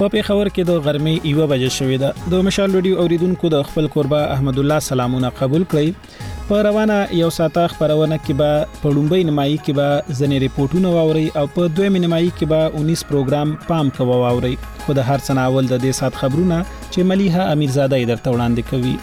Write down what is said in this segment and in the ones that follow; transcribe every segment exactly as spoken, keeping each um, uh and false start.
په پیښور کې د غرمې یوه بجې شوې ده. د مشال رادیو اوریدونکو د خپل قربا احمد الله سلامونه قبول کړئ. په روانه یو ساعته خبرونه کې به په لومړی نیمایي کې به ځنې ریپورتونه واوري او په دویمه نیمایي کې به انیس پروګرام پام کوو واوري. خو د هر څه نه اول د دې سات خبرونه چې ملیحه امیرزاده یې درته وړاندې کوي.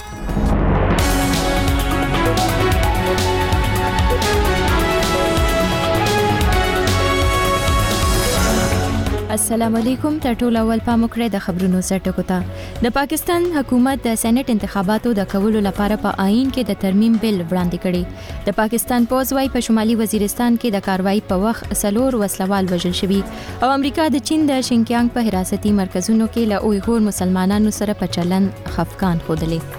السلام علیکم. تر ټولو اول پام وکړئ د خبرونو سرټکو ته. د پاکستان حکومت د سېنات انتخاباتو د کولو لپاره په آئین کې د ترمیم بل وړاندې کړي. د پاکستان پوز وايي په شمالي وزیرستان کې د کاروایی په وخت سلور وسلوال وژل شوي او امریکا د چین د شینکیانګ په حراستي مرکزونو کې له اویغور مسلمانانو سره په چلن خفقان ښودلې.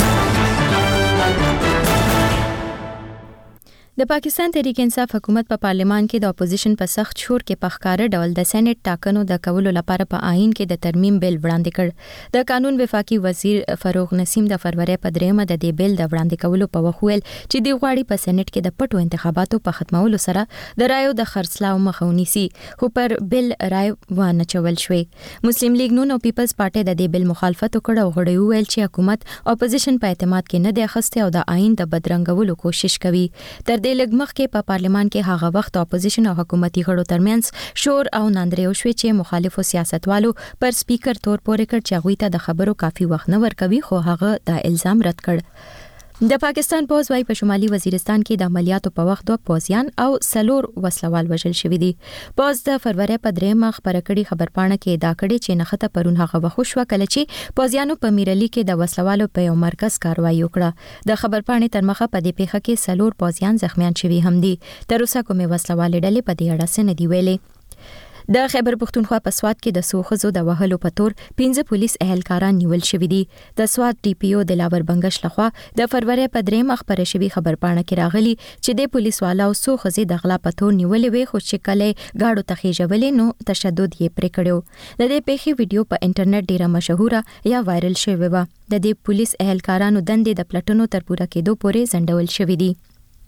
د پاکستان تحریک انصاف حکومت په پا پارلمان کې د اپوزیشن په سخت شور کې په ښکاره ډول د سېنات ټاکنو د کولو لپاره په آئین کې د ترمیم بل وړاندې کړ. د قانون وفاقي وزیر فاروق نسیم د فروری په دریمه د دې بل د وړاندې کولو په وخت ویل چې د غواړي په سېنات کې د پټو انتخاباتو په ختمولو سره د رایو د خرڅلاو مخه ونیسي، خو پر بل رای ونه چول شوی. مسلم لیگ نون او پیپلز پارټي د دې بل مخالفت وکړ او غړي ویل چې حکومت اپوزیشن په اعتماد کې نه دی اخیسته او د آئین د بدرنګولو کوشش کوي. تر د لګمخ کې په پارلمان کې هغه وخت اپوزیشن او حکومتي غړو ترمنځ شور او ناندریو شوې چې مخالفو سیاستوالو پر سپیکر تور پورې کړ چې هغوی ته د خبرو کافي وخت نه ورکوي، خو هغه دا الزام رد کړ. د پاکستان پوز وايي په شمالي وزیرستان کې د عملیاتو په وخت دوه پوزیان او سلور وسلوال وژل شوي دي. پوز د فروری په دریمه خبره کړي خبرپاڼه کې دا کړي چې نخته پرون هغه وخت شو کله چې پوزیانو په میرلی کې د وسلوالو په یو مرکز کاروایی وکړه. د خبرپاڼې تر مخه په دې پیښه کې سلور پوزیان زخمیان شوي هم دي. تر اوسه کومې وسلوالې ډلې په دې اړه څه نه دي ویلي. د خیبر پختونخوا په سوات کې د سوخزو د وهلو په تور پنځه پولیس اهلکاران نیول شوي دي. د سوات ډي پی او دلاور بنگش لخوا د فروری په دریم خبره شوی خبرپاڼه کې راغلي چې د پولیس والا او سوخزي د غلا په تور نیولې وي، خو چې کله گاډو تخیجولې نو تشدد یې پرې کړو. د دې پیښې ویډیو په انټرنیټ ډیره مشهوره یا وایرل شوی و. د دې پولیس اهلکارانو دندې د پلټنو تر پوره کېدو پورې ځنډول شوی دي.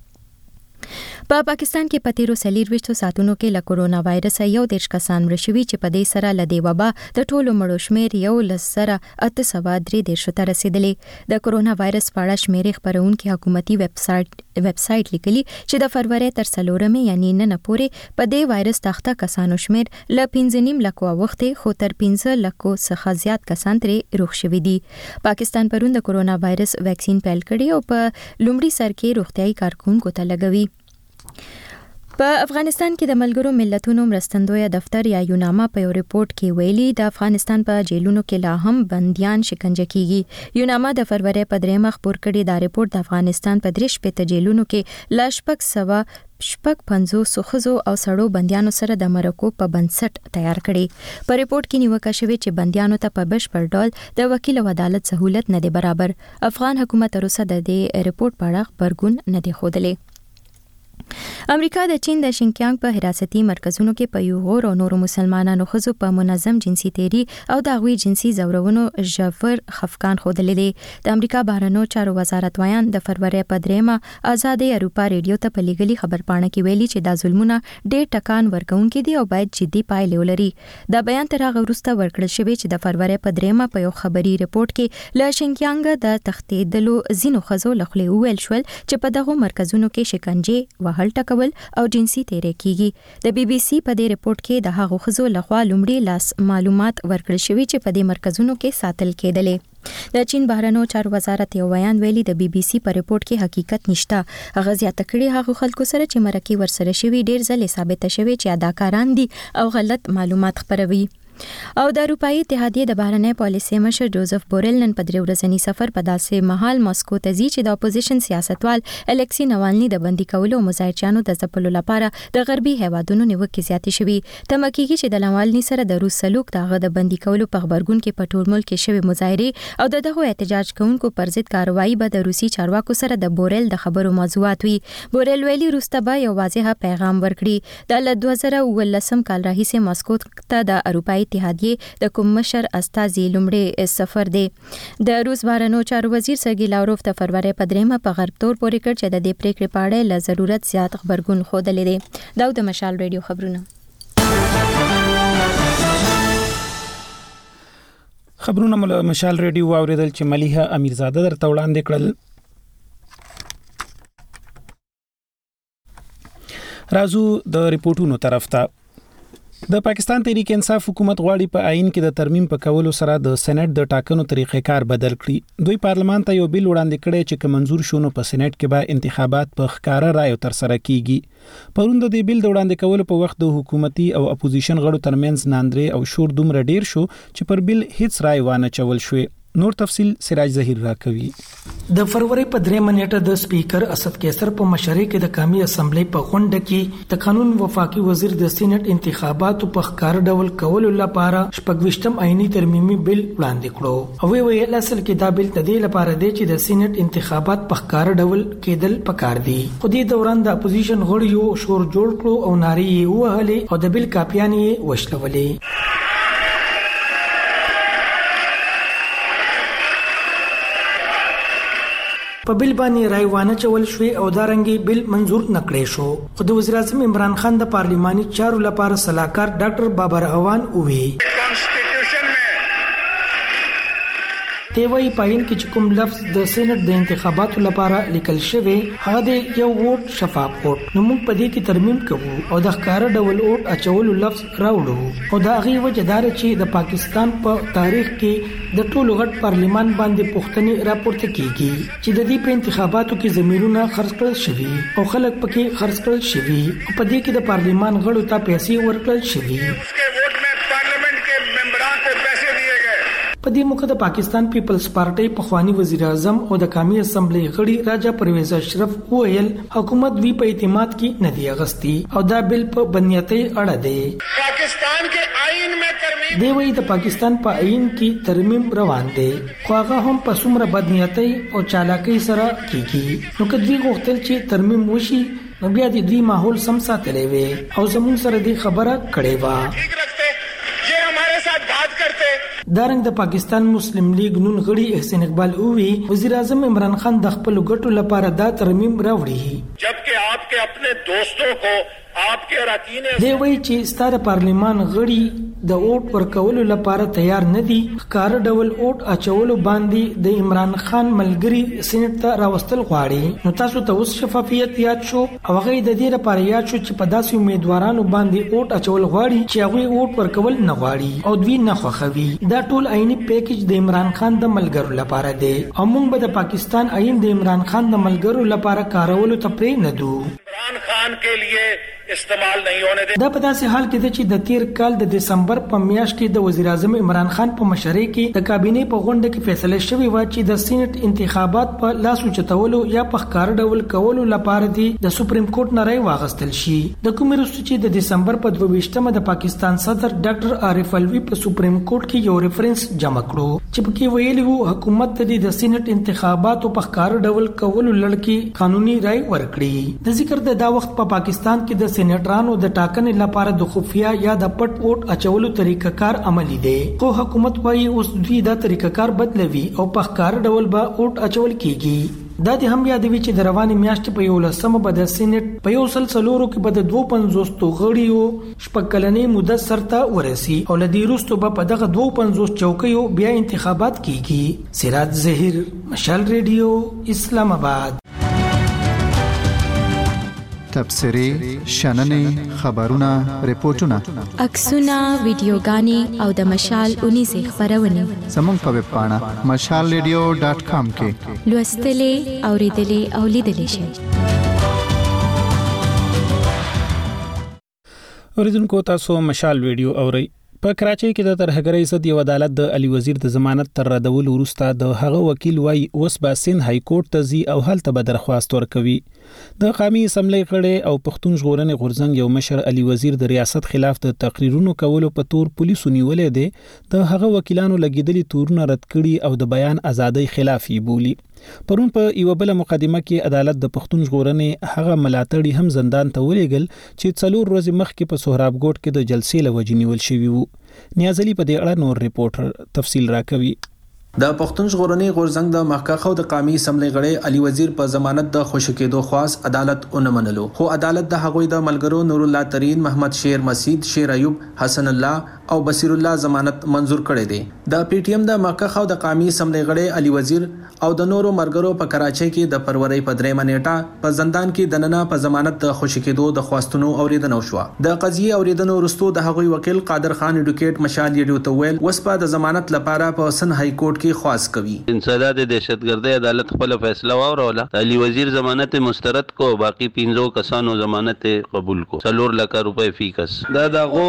په پا پاکستان کې په تیرو څلوېښتو ساعتونو کې له کورونا وایرس یو دېرش کسان مړه شوي چې په دې سره له دې وبا د ټولو مړو شمېر یو لس زره اته سوه درې دېرشو ته رسېدلی. د کورونا وایرس په اړه شمېرې خپرونکي حکومتي ویب سایټ ویب سایټ لیکلي چې د فروری تر څلورمې یعنی نن پورې په دې وایرس تخته کسانو شمېر له پنځه نیم لکو اوښتې، خو تر پنځه لکو څخه زیات کسان ترې روغ شوي دي. پاکستان پرون د کورونا وایرس ویکسین پیل کړي او په لومړي سر کې روغتیايي کارکونکو ته لګوي. په افغانستان کې د ملګرو ملتونو مرستندویه دفتر یا یوناما په یو ریپورت کې ویلي د افغانستان په جیلونو کې لا هم بنديان شکنجه کیږي. یوناما د فروری په دریمه خبر کړي دا ریپورت د افغانستان په درې شپېته جیلونو کې لا شپږ سوه شپږ پنځوس ښځو او سړو بندیانو سره د مرکو په بنسټ تیار کړي. په ریپورت کې نیوکه شوې چې بندیانو ته په بشپړ ډول د وکیل او عدالت سہولت نه دی برابر. افغان حکومت تر اوسه د دې ریپورت په اړه خبرګون نه دی ښودلی. امریکا د چین د شینکیانګ په حراستي مرکزونو کې په اویغور او نورو مسلمانانو ښځو په منظم جنسي تیری او د هغوی جنسي ځورونو ژور خفقان ښودلی دی. د امریکا بهرنیو چارو وزارت وایان د فروری په دریمه آزادې اروپا ریډیو ته په لیږلي خبرپاڼه کې ویلي چې دا ظلمونه ډېر ټکان ورکوونکي دي او باید جدي پایلې ولري. دا بیان تر هغه وروسته ورکړل شوی چې د فروری په دریمه په یو خبري ریپورت کې له شینکیانګ د تښتېدلو ځینو ښځو له خولې وویل شول چې په دغو مرکزونو کې شکنجې وهل ټکول او جنسي تیری کیږي. د بي بي سي په دې ریپورت کې د هغو ښځو لخوا لومړی لاس معلومات ورکړل شوي چې په دې مرکزونو کې ساتل کېدلې. د چین بهرنیو چارو وزارت یو بیان ویلي د بي بي سي په ریپورت کې حقیقت نشته. هغه زیاته کړي هغو خلکو سره چې مرکې ورسره شوي ډېر ځلې ثابته شوي چې اداکاران دي او غلط معلومات خپروي. او د اروپאי اتحادیه د بهرنی پالیسي مشر جوزف بورل نن په درې ورځنی سفر په داسې مهال ماسکو ته ځي چې د اپوزیشن سیاستوال الکسی نوالني د بندي کولو او مظاهرچیانو د ځپلو لپاره د غربي هیوادونو نیوکې زیاتې شوي. تمه کېږي چې د نوالني سره د روس سلوک د هغه د بندي کولو په خبرګون کې په ټول ملک کې شوي مظاهرې او د دغو احتجاج کوونکو پر ضد کاروایی به د روسي چارواکو سره د بورل د خبرو موضوعات وي. بورل ویلي روسته به یو واضح پیغام ورکړي. د دوه زره اوولسم کال راهیسې ماسکو ته د اروپאי اتحادیه د کوم مشر استازي لومړی سفر دی. د روس بهرنیو چارو وزیر سرګي لاوروف د فروری په دریمه په غرب تور پورې کړ چې د دې پریکړې په اړه له ضرورت زیات خبرګون ښودلی دی. دا د مشال ریډیو خبرونه. خبرونه مل مشال ریډیو اوریدل چې مليحه امیرزاده درته وړاندې کړل. رازو د ریپورتونو طرف ته. د پاکستان تحریک انصاف حکومت غواړي په آئین کې د ترمیم په کولو سره د سېنات د ټاکنو طریقې کار بدل کړي. دوی پارلمان ته یو بیل وړاندې کړی چې که منزور شونه په سېنات کې به انتخابات په ښکارا رایو تر سره کیږي. پروند د بیل د وړاندې کولو په وخت د حکومتي او اپوزیشن غړو ترمنځ ناندري او شور دومره ډیر شو چې پر بیل هیڅ رای وانه چول شوې. نور تفصیل سراج ظهیر راکوي. د فروری په درې منېټه د سپیکر اسد کیسر په مشرۍ کې د قومي اسمبلی په غونډه کې د قانون وفاقي وزیر د سېنات انتخاباتو په ښکار ډول کولو لپاره شپږویشتم آئینی ترمیمي بیل وړاندې کړو. او وی ویل اصل کې دا بیل د دې لپاره دی چې د سېنات انتخابات په ښکار ډول کېدل پکار دي. خو دې دوران د اپوزیشن غړیو شور جوړ کړو او نارې یې وهلې او د بیل کاپیان یې وشلولې. په بیل باندې رای وانه چول شوې او دارنګي بیل منزور نکړې شو. خو د وزیر اعظم عمران خان د پارلیماني چارو لپاره صلاحکار ډاکټر بابر اوان ووی دی وی پاین کې چې کوم لفظ د سېنات د انتخاباتو لپاره لیکل شوی هغه د یو ووټ شفاف ووټ نو موږ په دې کې ترمیم کوو او د ښکار ډول ووټ اچولو لفظ راوړو. او دا هغه وجه دار چې د پاکستان په تاریخ کې د ټولو غټ پارلیمان باندې پښتني راپورته کیږي چې د دې په انتخاباتو کې زمیرونه خرڅ کړل شوي او خلک پکې خرڅ کړل شوي او په دې کې د پارلیمان غړو ته پیسې ورکړل شوي. په دې موخه د پاکستان پیپلز پارټي پخوانی وزیر اعظم او د قومي اسمبلی غړي راجا پرویز اشرف وویل حکومت وی په اعتماد کې نه دی اغستی او دا بل په بنیاتي اړه دی. پاکستان کې آئین میں ترمیم دی وی د پاکستان په آئین کې ترمیم روان دی خو هغه هم په څومره بدنیاتي او چالاکي سره کیږي. نو کدی غوښتل چې ترمیم وشي نو بیا د دې ماحول سم ساتلې وي او زموږ سره د خبره کړې و. دارنګ د پاکستان مسلم لیگ نون غړي احسان اقبال اووی وزیر اعظم عمران خان د خپل ګټو لپاره دا ترمیم راوړي جبکه آپ کے اپنے دوستوں کو آپ کے اراکین دی وی چې ستاره پارلیمان غړي د ووټ ورکولو لپاره تیار نه دي ښکار ډول ووټ اچولو باندې د عمران خان ملګری سېنات ته راوستل غواړي. نو تاسو ته اوس شفافیت یاد شو او هغه د دې لپاره یاد شو چې په داسې امیدوارانو باندې ووټ اچول غواړي چې هغه ووټ ورکول نه غواړي او دوی نه خوښوي. دا ټول آئینی پیکیج د عمران خان د ملګرو لپاره دی او موږ به د پاکستان آئین د عمران خان د ملګرو لپاره کارولو ته پرې نه دو. عمران خان کے لیے استعمال نہیں ہونے دے. دا په داسې حال کې چې د تیر کال د دسمبر په میاشت کې د وزیر اعظم عمران خان په مشرۍ کې د کابینې په غونډه کې فیصله شوې و چې د سېنات انتخابات په لاس اوچتولو یا په ښکار ډول کولو لپاره دی د سپریم کورټ نه رای واغستل شي. د کوم وروسته چې د دسمبر په دوه ویشتمه د پاکستان صدر ډاکټر عارف الوی په سپریم کورټ کې یو ریفرنس جمع کړو چې پکې ویلي وو حکومت ته د سېنات انتخاباتو په ښکار ډول کولو لړ قانوني رای ورکړي. د ذکر د دا وخت په پاکستان کې د سېنیټرانو د ټاکنې لپاره د خفیا یا د پټ ووټ اچولو طریقه کار عملی دی خو حکومت وايي اوس دوی دا طریقه کار بدلوي او په ښکار ډول به ووټ اچول کیږي. دا د هم یادوي چې د رواني میاشتې په یو لسمه به د سېنات په یو سل څلورو کې به د دوه پنځوس غړیو شپږ کلنې مدت سرته ورسي او لدی وروسته به په دغه دوه پنځوس چوکیو بیا انتخابات کیږي. سراج ظهیر مشال ریډیو اسلام آباد. تبصرې شننې خبرونه ریپورتونه عکسونه ویډیوګانې او د مشال اونیزه خبرونه زموږ په ویب پاڼه مشال ریډیو ډاټ کام کې لوستلې اوریدلې او لیدلې شئ. اوریدونکو تاسو مشال ویډیو اورئ. په کراچۍ کې د ترهګرۍ ضد یو عدالت د علي وزیر د ضمانت تر ردول وروسته د هغه وکیل وايي اوس به سند های کورټ ته ځي او هلته به درخواست ورکوي. د قومي اسمبلی غړي او پښتون ژغورنې غورځنګ یو مشر علي وزیر د ریاست خلاف د تقریرونو کولو په تور پولیسو نیولې دي د هغه وکیلانو لګیدلي تورونه رد کړي او د بیان ازادۍ خلاف یې بولي. پرون په یو بل مقدمه کې عدالت د پښتون ژغورنې هغه ملاتړي هم زندان ته ولېګل چې څلور ورځې مخکې په سهراب ګوټ کې د جلسې لوجې نیول شوی وو. نیاز علي په دې اړه نور ریپورټر تفصیل راکوي. د پښتون ژغورنې غورځنګ د مخکخو د قومي اسمبلی غړي علي وزیر په ضمانت د خوشی کېدو خواست عدالت اون منلو خو عدالت د هغوی د ملګرو نور الله ترين محمد شیر مسید شیر ایوب حسن الله او بصیر الله ضمانت منزور کړی دی د پی ټی ایم د مخکخ او د قومي اسمبلی غړي علي وزیر او د نورو مرګرو په کراچۍ کې د فروری په درېمه نیټه په زندان کې دننه په ضمانت د خوشی کېدو د خواستونو اوریدنه وشوه د قضیه اوریدنو وروسته د هغوی وکیل قادر خان ایډوکیټ مشال ریډیو ته ویل وسپا د ضمانت لپاره په سن های کورټ کې خواست کوي انسداد دهشتګردي عدالت خپل فیصله واوروله علي وزیر ضمانت مسترد کو باقی پنځو کسانو ضمانت قبول کو څلور لک روپے فی کس دا دغه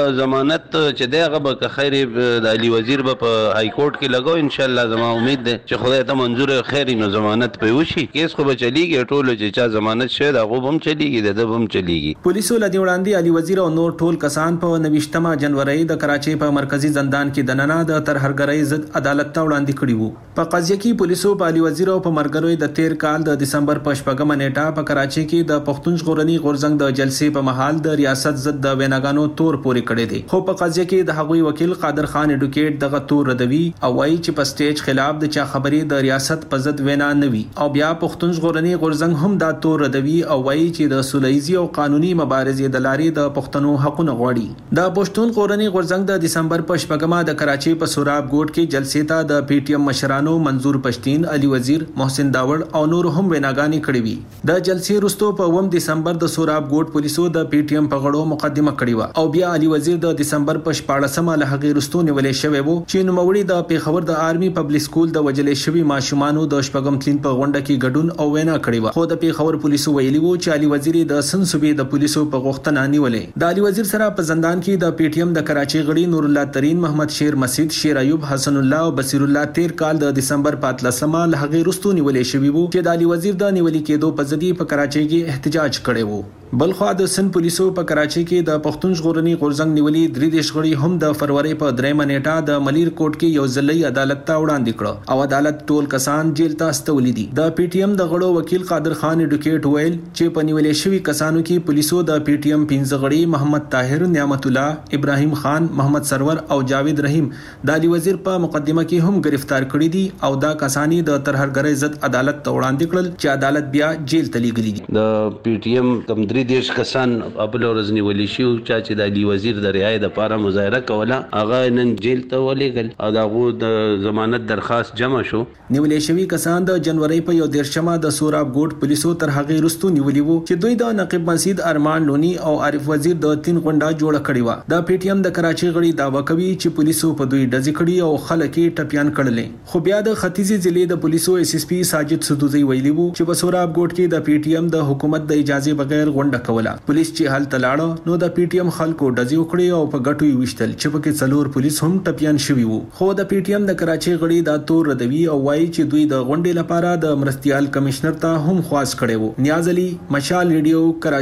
ضمانت چې دغه به خیر د علي وزیر په های کورټ کې لګو ان شاء الله زما امید ده چې خدای ته منظور خیر نو ضمانت په وشي کیس خو به چلیږي ټول چې چا ضمانت شه دا غو هم چلیږي د هم چلیږي پولیسو لدی وړاندې علي وزیر او نور ټول کسان په نوښتمه جنوري د کراچۍ په مرکزی زندان کې دننه د ترهرګرۍ ضد عدالت ته وړاندې کړي وو په قضیه کې پولیسو په علي وزیر او په مرګروي د تیر کال د دسمبر په شپږمه نیټه په کراچۍ کې د پښتون ژغورني غورځنګ د جلسې په محل د ریاست ضد د ویناګانو تور پورې کړي دي خو په قضیه کې د هغوی وکیل قادر خان ایډوکیټ دغه تور ردوي او وايي چې په سټیج خلاف د چا خبرې د ریاست په ضد وینا نوي او بیا پښتون ژغورني غورځنګ هم دا تور ردوي او وايي چې د سولهیزي او قانوني مبارزې د لارې د پښتنو حقونه غواړي د پښتون ژغورني غورځنګ د دسمبر په شپږمه د کراچۍ په سوراب ګوټ کې جلسې ته د پی ټی ایم مشرانو منظور پښتين علي وزیر محسن داوړ او نور هم ویناګانې کړې وي د جلسې وروسته په اووم دسمبر د سوراب ګوټ پولیسو د پی ټی ایم په غړو مقدمه کړې و او بیا علي وزیر د دسمبر په شپاړسمه له هغې وروسته نیولې شوی وو چې نوموړي د پیښور د آرمي پبلک سکول د وجلې شوي ماشومانو د شپږم تلین په غونډه کې ګډون او وینا کړې و خو د پیښور پولیسو ویلي وو چې علي وزیر د سن صوبې د پولیسو په غوښتنه نیولې د علي وزیر سره په زندان کې د پی ټی ایم د کراچۍ غړي نور الله ترين محمد شیر مسجد شیر ایوب حسن الله او بصیر الله تیر کال د دسمبر په اتلسمه له هغې وروسته نیولې شوي وو چې د علي وزیر د نیولې کېدو په ضد په کراچۍ کې احتجاج کړی وو بلخوا د سن پولیسو په کراچۍ کې د پښتون ژغورني غورځنګ نیولې درې دیش غړي هم د فروری په درېمه نیټه د ملیر کوټ کې یو ځلې عدالت ته وړاندې کړ او عدالت ټول کسان جیل ته استولې دي د پی ټی ایم د غړو وکیل قادر خان ایډوکیټ ویل چې په نیولې شوي کسانو کې پولیسو د پی ټی ایم پنځه غړي محمد طاهر نعمت الله ابراهیم خان محمد سرور او جاوید رحیم د علي وزیر په مقدمه کې هم گرفتار کړي دي او دا کسانی د ترهرګرۍ ضد عدالت ته وړاندې کړل چې عدالت بیا جیل ته لیږلي دي د پی ټی ایم کم درې دیش کسان خپل ورځ نیولې شو چې د علي وزیر د رعایت لپاره مظاهره کوله هغه نن جیل ته ولېږل او دغه د ضمانت درخواست جمع شو نیولې شوي کسان د جنوري په یو دیرشمه د سوراب ګوټ پولیسو تر هغې وروسته نیولي وو چې دوی د نقیب مسجد ارمان لونی او عارف وزیر د تین غونډه جوړه کړې وه د پی ټی ایم د کراچۍ غړي دعوا کوي چې پولیسو په دوی ډزې کړي او خلک یې ټپیان کړلې خو بیا د ختیځي ضلع د پولیسو ایس ایس پی ساجد سدوزي ویلي وو چې په سوراب ګوټ کې د پی ټی ایم د حکومت د اجازه بغیر غونډه کوله پولیس چې حل تلاړه نو د پی ټی ایم خلکو ډزې وکړې او په ګټو یې وشتل چې پکې څلور پولیس هم ټپیان شوي وو خو د پی ټی ایم د کراچۍ غړي دا تور ردوي او وایي چې دوی د غونډې لپاره د مرستيال کمشنر ته هم خواست کړي وو نیاز علي مشال ریډیو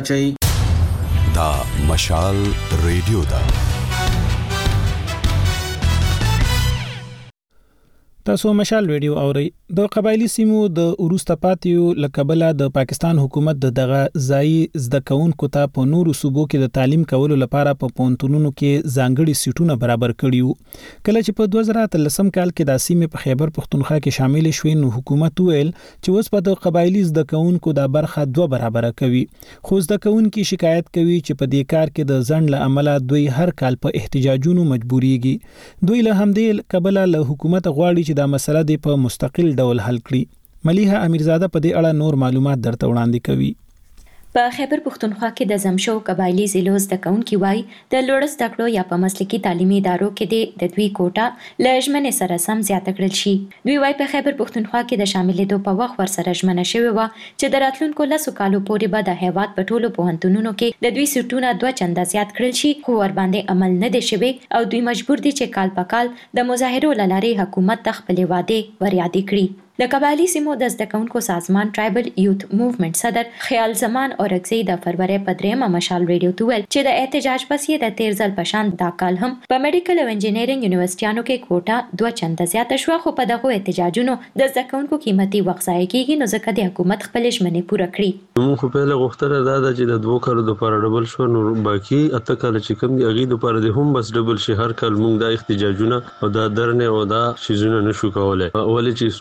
کراچۍ دا مشال ریډیو دا تاسو مشال ریډیو اورئ د قبایلی سیمو د وروسته پاتیو لکبله د پاکستان حکومت د دغه ځای زده کوونکو ته په نورو صوبو کې د تعلیم کولو لپاره په پونتونونو کې ځانګړي سیټونه برابر کړیو کله چې په دوه زره اتلسم کال کې د سیمې په خیبر پښتونخوا کې شامل شوې نو حکومت ویل چې اوس په د قبایلی زده کوونکو د برخه دوه برابر کوي خو زده کوونکي شکایت کوي چې په دې کار کې د ځنډ له امله دوی هر کال په احتجاجونو مجبوريږي دوی له همدې قبله له حکومت غواړي چې دا مسله د په مستقل ډول حل کړي مليحه امیرزاده په دې اړه نور معلومات درته وړاندې کوي په خیبر پښتونخوا کې د زمشو قبایلی ضلعو زده کوونکي وایي د لوړ زده کړو یا په مسلکي تعلیمي ادارو کې د دوی کوټه له ژمنې سره سم زیاته کړل شي دوی وایي په خیبر پښتونخوا کې د شاملېدو په وخت ورسره ژمنه شوې وه چې د راتلونکو لسو کالو پورې به د هیواد په ټولو پوهنتونونو کې د دوی سیټونه دوه چنده زیات کړل شي خو ورباندې عمل نه دی شوی او دوی مجبور دي چې کال په کال د مظاهرو له لارې حکومت ته خپلې وعدې وریادې کړي د قبایلی سیمو د زده کوونکو سازمان ټرایبل یوت موومېنټ صدر خیال زمان اورکزی د فروری په درېمه مشال ریډیو ته ویل چې د احتجاج پس یې د تیر ځل په شان دا کال هم په میډیکل او انجینرینګ یونیورسيټیانو کې کوټه دوه چنده زیاته شوه خو په دغه احتجاجونو د زده کوونکو قیمتي وخت ضایع کیږي نو ځکه د حکومت خپلې ژمنې پوره کړي موږ خو په لږ غوښتنه دا ده چې د دوه کالو لپاره ډبل شو نو باقي اته کال چې کوم دی هغې لپاره د هم بس ډبل شي هر کال موږ دا احتجاجونه او دا درنې او دا شیزونه نشو کولی ولې چې سټوډنټان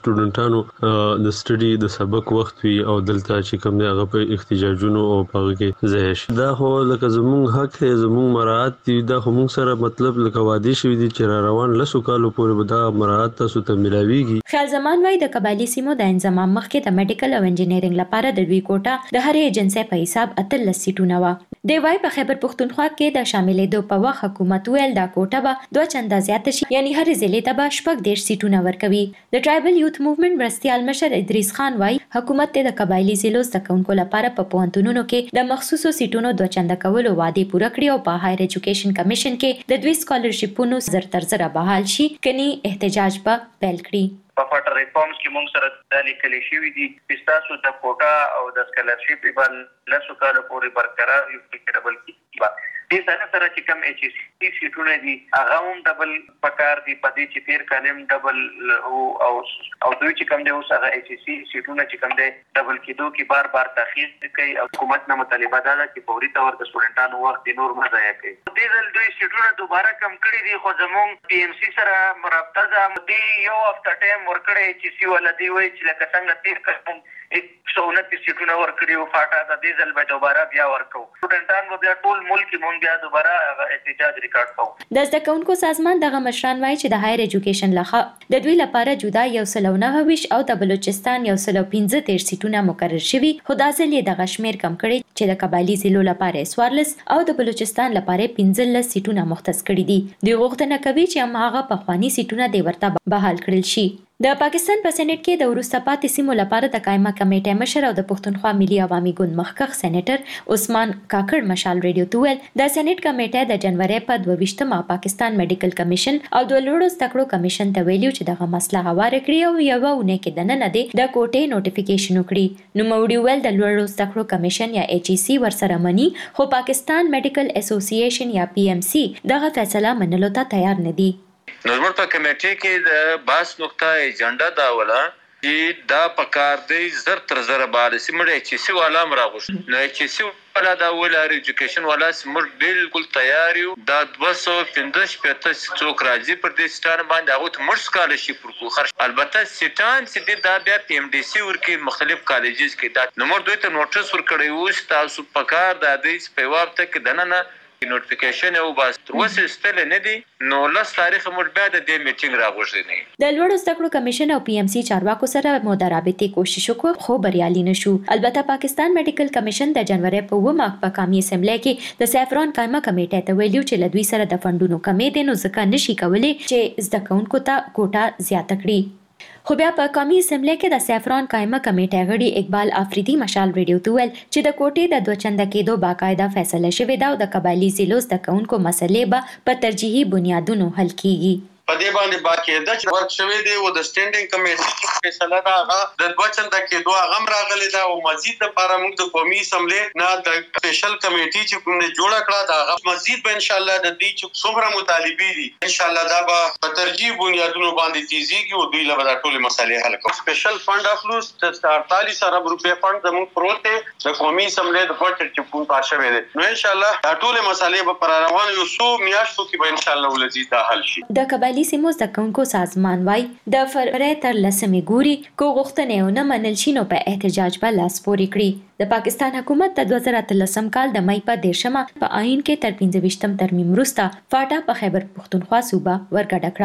شاګردانو د سټډي د سبق وخت وي او دلته چې کوم دی هغه په احتجاجونو او په کې ځای شي. دا خو لکه زموږ حق دی، زموږ مراعات دي. دا خو موږ سره مطلب لکه وادي شوی دي چې را روان لسو کالو پورې به دا مراعات تاسو ته ملاويږي. خیال زمان وايي د قبایلی سیمو د انضمام مخکې د میډیکل او انجینرینګ لپاره د دوی کوټه د هرې ایجنسۍ په حساب اتلس سیټونه و. د وای په خیبر پختونخوا کې د شاملېدو په وخت حکومت ویل دا کوټه به دوه چنده زیاته شي، یعنی هرې ضلع ته به شپږ دېرش سیټونه ورکوي. د ټرایبل یوث موومېنټ مرستیال مشر ادریس خان وايي حکومت ته د قبایلی ضلعو زده کوونکو لپاره په پوهنتونونو کې د مخصوصو سیټونو دوه چنده کولو وعده پوره کړې او په هایر ایجوکیشن کمیشن کې د دوی سکالرشپونو زر تر زر بحال شي، کني احتجاج به پیل کړي. په فټر ریفارمز کې موږ سره د لیکل شوی دي چې تاسو د کوټا او د سکالرشپ په لاسو کالو پورې برقرار یو فکربل کی دې سره سره چې کوم ایچ اس سی سیټونه دي هغه هم ډبل پکار دي په دې چې تیر کالم ډبل او او دوی چې کوم دی اوس هغه ایچ اس سی سیټونه چې کوم دی ډبل کېدو کې بار بار تاخير کوي او حکومت نه مطالبه ده چې فوري تور د سټوډنټانو وخت نور مزایا کوي. دې ځل دوی سیټونه دوباره کم کړی دي خو زموږ پی ایم سی سره مرابطه ده. دی یو هفته ټایم ورکړی ایچ اس سی ولدي وایي چې لکه څنګه تیر کړم ایک سو انتیس سیټونه ورکړي او فاټا د دې ځل به دوباره بیا ورکو. سټوډنټان به بیا ټول ملک مونږ بیا دوباره احتجاج ریکارډ کوو. د زده کوونکو سازمان دغه مشران وایي چې د هایر ایجوکیشن لخوا د دوی لپاره جدا یو سل او نهه ویشت او د بلوچستان یو سل او پنځه دېرش سیټونه مقرر شوي، خو دا ځل یې دغه شمېر کم کړی چې د قبایلي ضلعو لپاره څوارلس او د بلوچستان لپاره پنځلس سیټونه مختص کړي دي. دوی غوښتنه کوي چې هماغه پخواني سیټونه د ورته بحال کړل شي. د پاکستان په سېنات کې د وروسته پاتې سیمو لپاره د قائمه کمیټې مشر او د پښتونخوا ملي عوامي ګوند مخکښ سېنیټر عثمان کاکړ مشال ریډیو ته ویل د سېنات کمیټې د جنوري په دوه ویشتمه پاکستان میډیکل کمیشن او د لوړو زده کړو کمیشن ته ویلو چې دغه مسله هواره کړي او یو ونه کې د نن دی د کوټې نوټیفیکیشن وکړي. نو موړي ویل د لوړو زده کړو کمیشن یا ایچ ای سی ورسره مني، خو پاکستان میډیکل اسوسییشن یا پی ایم سی دغه فیصله منلو ته تیار نه دي. نورمال په کمیټې کې د باس نقطه ایجنډا دا ولا چې دا پکار دی زر تر زر بار سیمړ ایچ سی والا مراغوش نو ایچ سی والا دا ولا ایجوکیشن والا سیمړ بالکل تیار یو دا دوه سوه پنځه پته څوک راځي پر دې سټار باندې هغه ته مرس سکالرشپ ورکو خرج البته سټان چې دا بیا پی ام ډی سی ورکی مختلف کالجز کې دا نمبر دوی ته نوټس ورکړی و تاسو پکار د دې په وخت کې دنه نوټیفیکیشن او بس تر اوسه ستل نه دي نو لاس تاریخ مو بیا د دې میټینګ راغوښتي نه. د لوړو زده کړو کمیشن او پی ام سی چارواکو سره مو د رابطې کوشش وکړ خو بریالي نشو. البته پاکستان میډیکل کمیشن د جنوري په اوومه په قومي اسمبلی کې د سیفران قائمه کمیټې ته ویلو چې لدوی سره د فندونو کمې دي نو ځکه نشي کولای چې زده کوونکو ته کوټه زیاته کړي. خو بیا په قومي اسمبلی کې د سیفران قائمه کمیټې غړي اقبال افریدي مشال ریډیو ته ویل چې د کوټې د دوه چنده کېدو باقاعده فیصله شوې ده او د قبایلي ضلعو زده کوونکو مسلې به په ترجیحي بنیادونو حل کیږي. په دې باندې باقاعده چې ورک شوی دی او د سټینډینګ کمیټې فیصله دا هغه د دوه چنده کېدو هغه راغلی دا او مزید لپاره موږ د قومي اسمبلی نه د سپیشل کمیټې چې کوم جوړ کړه دا هغه مزید به ان شاء الله د دې چې څومره مطالبه دي ان شاء الله دا به په ترجیح بنیادونو باندې تیزیږي او دوی له ټول مسالې حل کوي. سپیشل فند اخلوس د اړتالیس ارب روپے فند زموږ پروت دی د قومي اسمبلی د بجټ چې کوم پاس شوی دی نو ان شاء الله دا ټول مسالې به پر روان یو څو میاشتو کې به ان شاء الله ولزي دا حل شي. د قبایلی سیمو زده کوونکو سازمان وايي د فروری تر لسمې ګوري کو غوښتنې ونه منل شي نو په احتجاج به لاس پورې کړي. د پاکستان حکومت د دوه زره اتلسم کال د مئی په دیرشمه په آئین کې تر پنځه ویشتم ترمیم وروسته فاټا په خیبر پښتونخوا صوبه ورګډه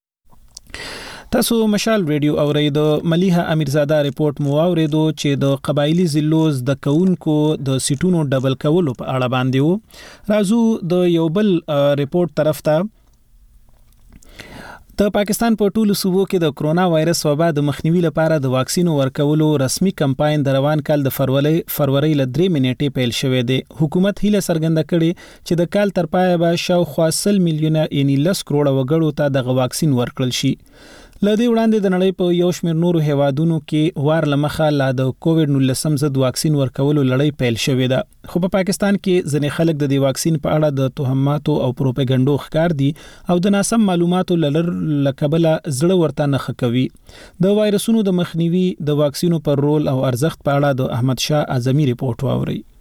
کړه. تاسو مشال ریډیو اوریدو. ملیحه امیرزاده ریپورت مو اوریدو چې د قبایلی ضلعو زده کوونکو د سیټونو ډبل کولو په اړه باندې وو. راځو د یو بل ریپورت طرف ته. د پاکستان په ټولو صوبو کې د کرونا وایرس وبا د مخنیوي لپاره د واکسینو ورکولو رسمي کمپاین د روان کال د فروری فروری ل درې منېټې پیل شوې ده. حکومت هیله څرګنده کړې چې د کال تر پایه به شاوخوا سل میلیونه یعنی لس کروڑه وګړو ته د واکسین ورکړل شي. لدې وړاندې د نړۍ په یو شمېر نورو هیوادونو کې وار لمخه لا د کووډ نولسم ضد واکسین ورکولو لړۍ پیل شوې ده. خو په پاکستان کې ځینې خلک د دې واکسین په اړه د تهماتو او پروپاګاندا ښکار دي او د ناسم معلوماتو لړر لکبله زړه ورته نه خکوي. د وایرسونو د مخنیوي د واکسینو پر رول او ارزښت په اړه د احمد شاه اعظمي ریپورت واوري.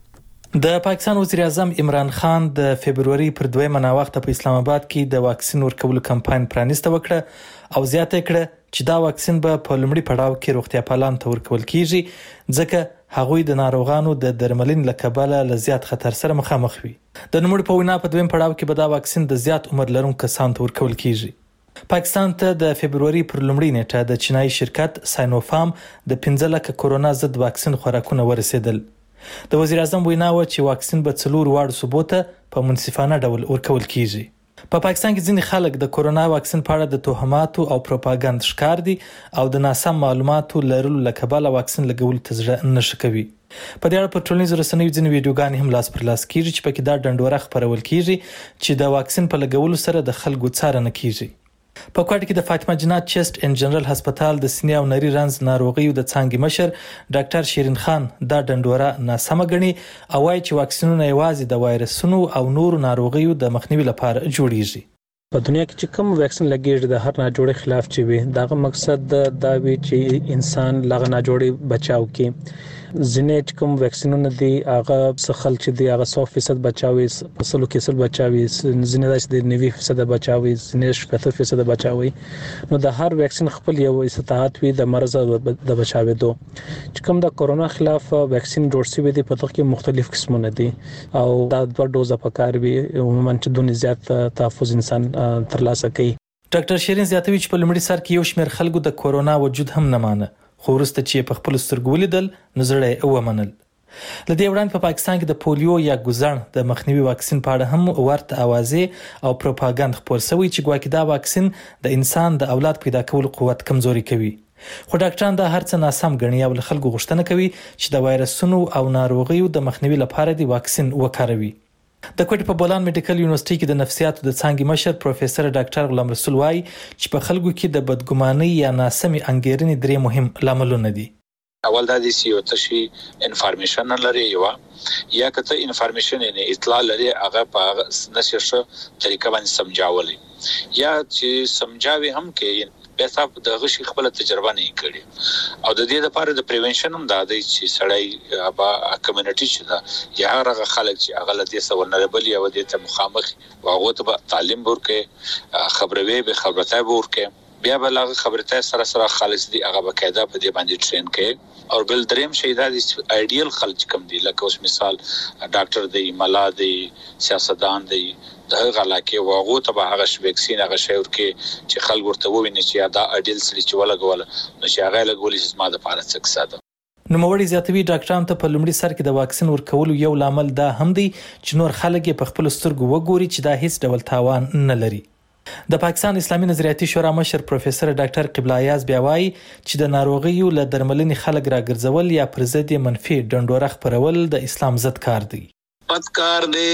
د پاکستان وزیر اعظم عمران خان د فبرवरी پر دویمه ناوخته په اسلام آباد کې د واکسین ورکولو کمپاین پرانیسته وکړه او زیاته کړه چې دا واکسین به په لومړي پړاو کې روغتیا پالان ته ورکول کیږي ځکه هغوی د ناروغانو د درملنې له کبله له زیات خطر سره مخامخ وي. د نوموړي په وینا په دویم پړاو کې به دا واکسین د زیات عمر لرونکو کسانو ته ورکول کیږي. پاکستان ته د فبرवरी پر لومړۍ نیټه د چینایي شرکت ساینوفارم د پنځه لکه کورونا ضد واکسین خوراکونه ورسېدل. د وزیر اعظم وینا و چې واکسین به څلور واړو صوبو ته په منصفانه ډول ورکول کیږي. په پاکستان کې ځینې خلک د کورونا واکسین په اړه د توهماتو او پروپاګاندا ښکار دي او د ناسم معلوماتو لرلو له کبله واکسین لګول ته زړه نه ښه کوي. په دې اړه په ټولنیزو رسنیو ځینې ویډیوګانې هم لاس پر لاس کیږي چې پکې دا ډنډوره خپرول کیږي چې د واکسین په لګولو سره د خلکو څارنه کیږي. په کوټه کې د فاطمه جنات چیسټ ان جنرال هسپتال د سینې او نري رنځ ناروغیو د څانګې مشر ډاکټر شیرین خان دا ډنډوره ناسمه ګڼي او وايي چې واکسینونه یوازې د وایرسونو او نورو ناروغیو د مخنیوي لپاره جوړیږي. په دنیا کې چې کوم واکسین لګیږي د هر ناجوړي خلاف چې وي دغه مقصد دا وي چې انسان لغه ناجوړي بچاو کې. ځینې چې کوم واکسینونه دي هغه څخل چې دی هغه سو فیصد بچاوي په سلو کې سل بچاوي ځینې داسې د نوي فیصد بچاوي ځینې شپږ فیصد بچاوي. نو د هر واکسین خپل یو استطاعت وي د مرز د بچاوي دو چې کوم د کورونا خلاف واکسین جوړ شوی دی په دغه کې مختلف قسمونه دي او دا دوه ډوزه پکار وي عموما چې دونې زیات تحفظ انسان ترلاسه کوي. ډاکټر شیرین زیاتوي چې په لومړي سر کې یو شمېر خلکو د کورونا وجود هم نه مانه خو وروسته چې په خپل سترګو ولیدل نو زړه یې ومنل. له دې وړاندې په پاکستان کې د پولیو یا ګوزڼ د مخنیوي واکسین په اړه هم ورته اوازې او پروپاګاندا خپور شوی چې ګواکې دا واکسین د انسان د اولاد پیدا کولو قوت کمزوري کوي. خو ډاکټران دا هرڅه ناسم ګڼي او له خلکو غوښتنه کوي چې د وایرسونو او ناروغیو د مخنیوي لپاره د واکسین وکاروي. د کوټې په بولان میډیکل یونیورسيټي کې د نفسیاتو د څانګې مشر پروفیسور ډاکټر غلام رسول وايي چې په خلکو کې د بدګمانۍ یا ناسمې انګیرنې درې مهم لاملونه دي. اول دا دي چې یو تشي انفارمیشن لري یو یا کته انفارمیشن نه اطلاع لري هغه په نششه طریقه باندې سمجاولي یا چې سمجاوي هم کې به تاسو د غشي خپل تجربه نه کړی او د دې لپاره د پریونشن هم دا دی چې سړی با کمیونټي چې دا یا هغه خلک چې هغه له دې سره ولنربل یا د ته مخامخ واغو ته تعلیم ورکې خبروي به خبرته ورکې بیا بل هغه خبرته سره سره خالص دي هغه بقاعده په دې باندې ټرین کې او بل دریم شي دا د ایډیل خلک کم دي لکه اوس مثال ډاکټر دی ملا دی سیاستدان دی دغه علاقه واغو ته هغه ویکسین هغه شی ورکې چې خلک ورته وویني چې دا ایډیل سلی چې ولګول نو چې هغه لګولې چې ما د پاره څه ساده. نو موړي زیاتوي ډاکټران ته په لومړي سر کې د واکسین ورکولو یو لامل دا هم دی چې نور خلک په خپل سترګو وګوري چې دا هیڅ ډول تاوان نه لري. د پاکستان اسلامي نظریاتي شورا مشر پروفیسور ډاکټر قبله ایاز بیا وایي چې د ناروغیو له درملنې خلک راګرځول یا پر ضد منفي ډنډوره خپرول د اسلام ضد کار دی. پدکار دی